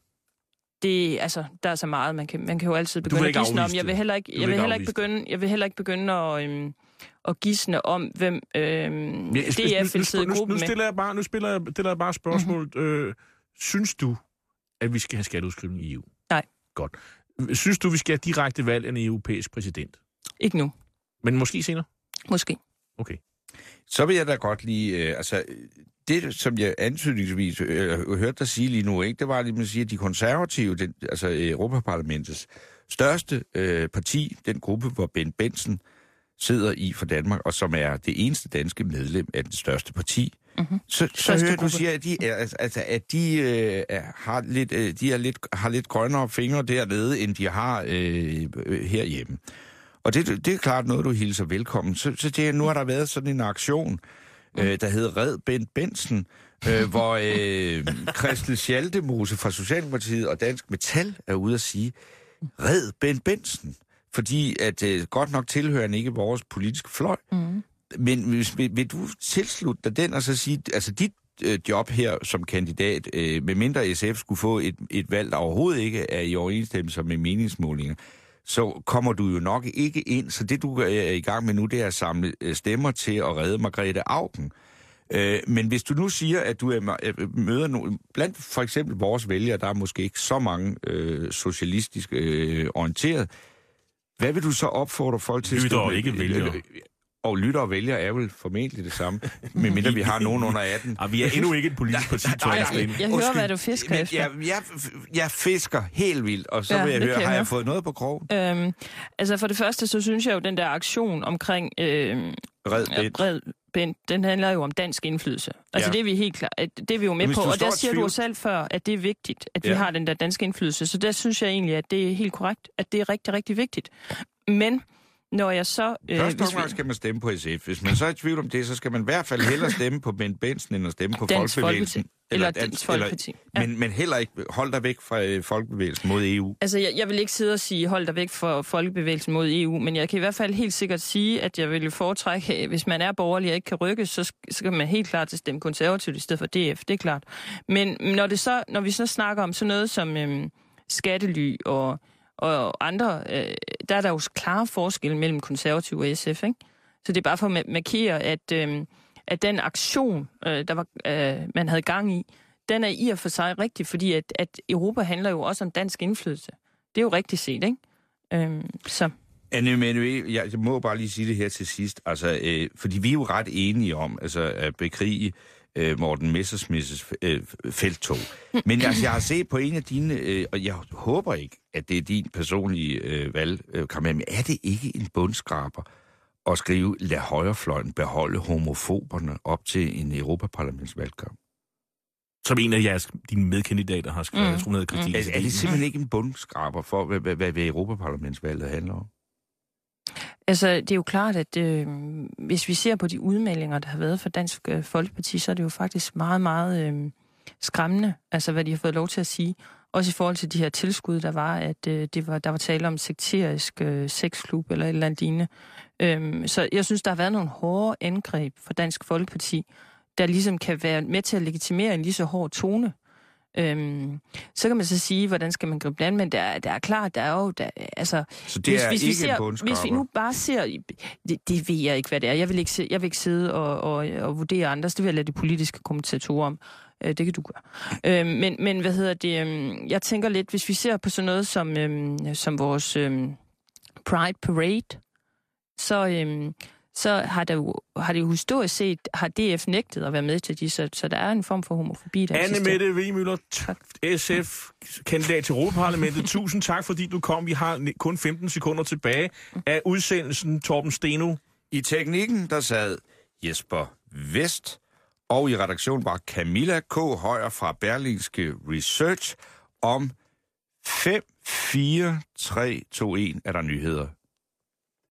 Det, altså, der er så meget, man kan, man kan jo altid begynde at gisne om. Jeg vil heller ikke, jeg vil heller ikke begynde, jeg vil heller ikke begynde at, øhm, at gisne om, hvem øhm, ja, D F vil sidde i gruppen med. Nu stiller jeg bare, nu spiller jeg, stiller jeg bare spørgsmålet. Mm-hmm. Øh, synes du, at vi skal have skatteudskrivning i E U? Nej. Godt. Synes du, vi skal have direkte valg af en europæisk præsident? Ikke nu. Men måske senere? Måske. Okay. Så vil jeg da godt lige, øh, altså, det som jeg antydningsvis øh, hørte dig sige lige nu, ikke, det var lige, man siger, at de konservative, den, altså Europaparlamentets største øh, parti, den gruppe, hvor Ben Benson sidder i for Danmark, og som er det eneste danske medlem af det største parti, mm-hmm. så, så hører du siger, at de, er, altså, at de, øh, er, har, lidt, øh, de er lidt, har lidt grønnere fingre dernede, end de har øh, herhjemme. Og det, det er klart noget, du hilser velkommen. Så, så det, nu har der været sådan en aktion, øh, der hedder Red Ben Benson, øh, hvor øh, Christel Schaldemose fra Socialdemokratiet og Dansk Metal er ude at sige, Red Ben Benson, fordi at øh, godt nok tilhører han ikke vores politiske fløj. Mm. Men hvis, vil, vil du tilslutte dig den og så sige, altså dit øh, job her som kandidat, øh, med mindre S F skulle få et, et valg, der overhovedet ikke er i overensstemmelse med meningsmålinger, så kommer du jo nok ikke ind. Så det, du er i gang med nu, det er at samle stemmer til at redde Margrethe Auken. Øh, men hvis du nu siger, at du er, møder nogle, blandt for eksempel vores vælgere, der er måske ikke så mange øh, socialistisk øh, orienteret, hvad vil du så opfordre folk til? Lytter og ikke vælgere. Og lytter og vælger er vel formentlig det samme, medmindre vi har nogen under atten. Og vi er endnu ikke et politisk parti, tror jeg. Jeg, jeg hører, hvad du fisker efter. Jeg, jeg, jeg fisker helt vildt, og så ja, vil jeg høre, jeg har høre. jeg fået noget på krogen? Øhm, altså for det første, så synes jeg jo, den der aktion omkring øhm, Red Bent. Red Bent, den handler jo om dansk indflydelse. Altså ja. det er vi helt klart, det er vi jo med på. Og der siger tvivl... du selv før, at det er vigtigt, at vi ja. har den der danske indflydelse. Så der synes jeg egentlig, at det er helt korrekt, at det er rigtig, rigtig vigtigt. Men når jeg så... Øh, Først og fremmest skal man stemme på S F. Hvis man så er i tvivl om det, så skal man i hvert fald hellere stemme på Ben Benson, end at stemme på Dansk Folkebevægelsen. Eller, eller Dansk Folkeparti. Ja. Men, men heller ikke hold dig væk fra øh, Folkebevægelsen mod E U. Altså, jeg, jeg vil ikke sidde og sige, hold dig væk fra Folkebevægelsen mod E U, men jeg kan i hvert fald helt sikkert sige, at jeg vil foretrække, hvis man er borgerlig og ikke kan rykke, så skal man helt klart stemme konservativt i stedet for D F, det er klart. Men når, det så, når vi så snakker om sådan noget som øhm, skattely og... og andre, øh, der er der jo klare forskelle mellem konservativ og S F, ikke? Så det er bare for at markere, at, øh, at den aktion, øh, der var, øh, man havde gang i, den er i og for sig rigtig, fordi at, at Europa handler jo også om dansk indflydelse. Det er jo rigtigt set, ikke? Øh, så... Anne Manuel, jeg må bare lige sige det her til sidst, altså, øh, fordi vi er jo ret enige om altså, at bekrige øh, Morten Messerschmidts øh, felttog. Men altså, jeg har set på en af dine, øh, og jeg håber ikke, at det er din personlige øh, valgkamp, men er det ikke en bundskraber at skrive, lad højrefløjen beholde homofoberne op til en Europaparlamentsvalgkamp? Som en af jeres, dine medkandidater har skrevet, mm. jeg tror, hun hedder Christine. Er, er det simpelthen ikke en bundskraber for, hvad, hvad, hvad Europaparlamentsvalget handler om? Altså, det er jo klart, at øh, hvis vi ser på de udmeldinger, der har været fra Dansk øh, Folkeparti, så er det jo faktisk meget, meget øh, skræmmende, altså hvad de har fået lov til at sige. Også i forhold til de her tilskud, der var, at øh, det var, der var tale om sekterisk øh, sexklub eller et eller andet lignende. Øhm, så jeg synes, der har været nogle hårde angreb fra Dansk Folkeparti, der ligesom kan være med til at legitimere en lige så hård tone. Øhm, så kan man så sige, hvordan skal man gribe det an, men der, der er klart, der er jo... Der, altså, så det hvis, er hvis ikke vi ser, en bundskraber? Hvis vi nu bare ser... Det, det ved jeg ikke, hvad det er. Jeg vil ikke, se, jeg vil ikke sidde og, og, og vurdere andres. Det vil jeg lade de politiske kommentatorer om. Øh, det kan du gøre. Øh, men, men hvad hedder det? Øh, jeg tænker lidt, hvis vi ser på sådan noget som, øh, som vores øh, Pride Parade, så... Øh, så har det jo, har det jo historisk set, har D F nægtet at være med til de, så, så der er en form for homofobi, der Anne Mette Wemøller, S F-kandidat til Europaparlamentet. Tusind tak, fordi du kom. Vi har kun femten sekunder tilbage af udsendelsen. Torben Steno. I teknikken, der sad Jesper Vest, og i redaktionen var Camilla K. Højer fra Berlingske Research. Om fem, fire, tre, to, en er der nyheder.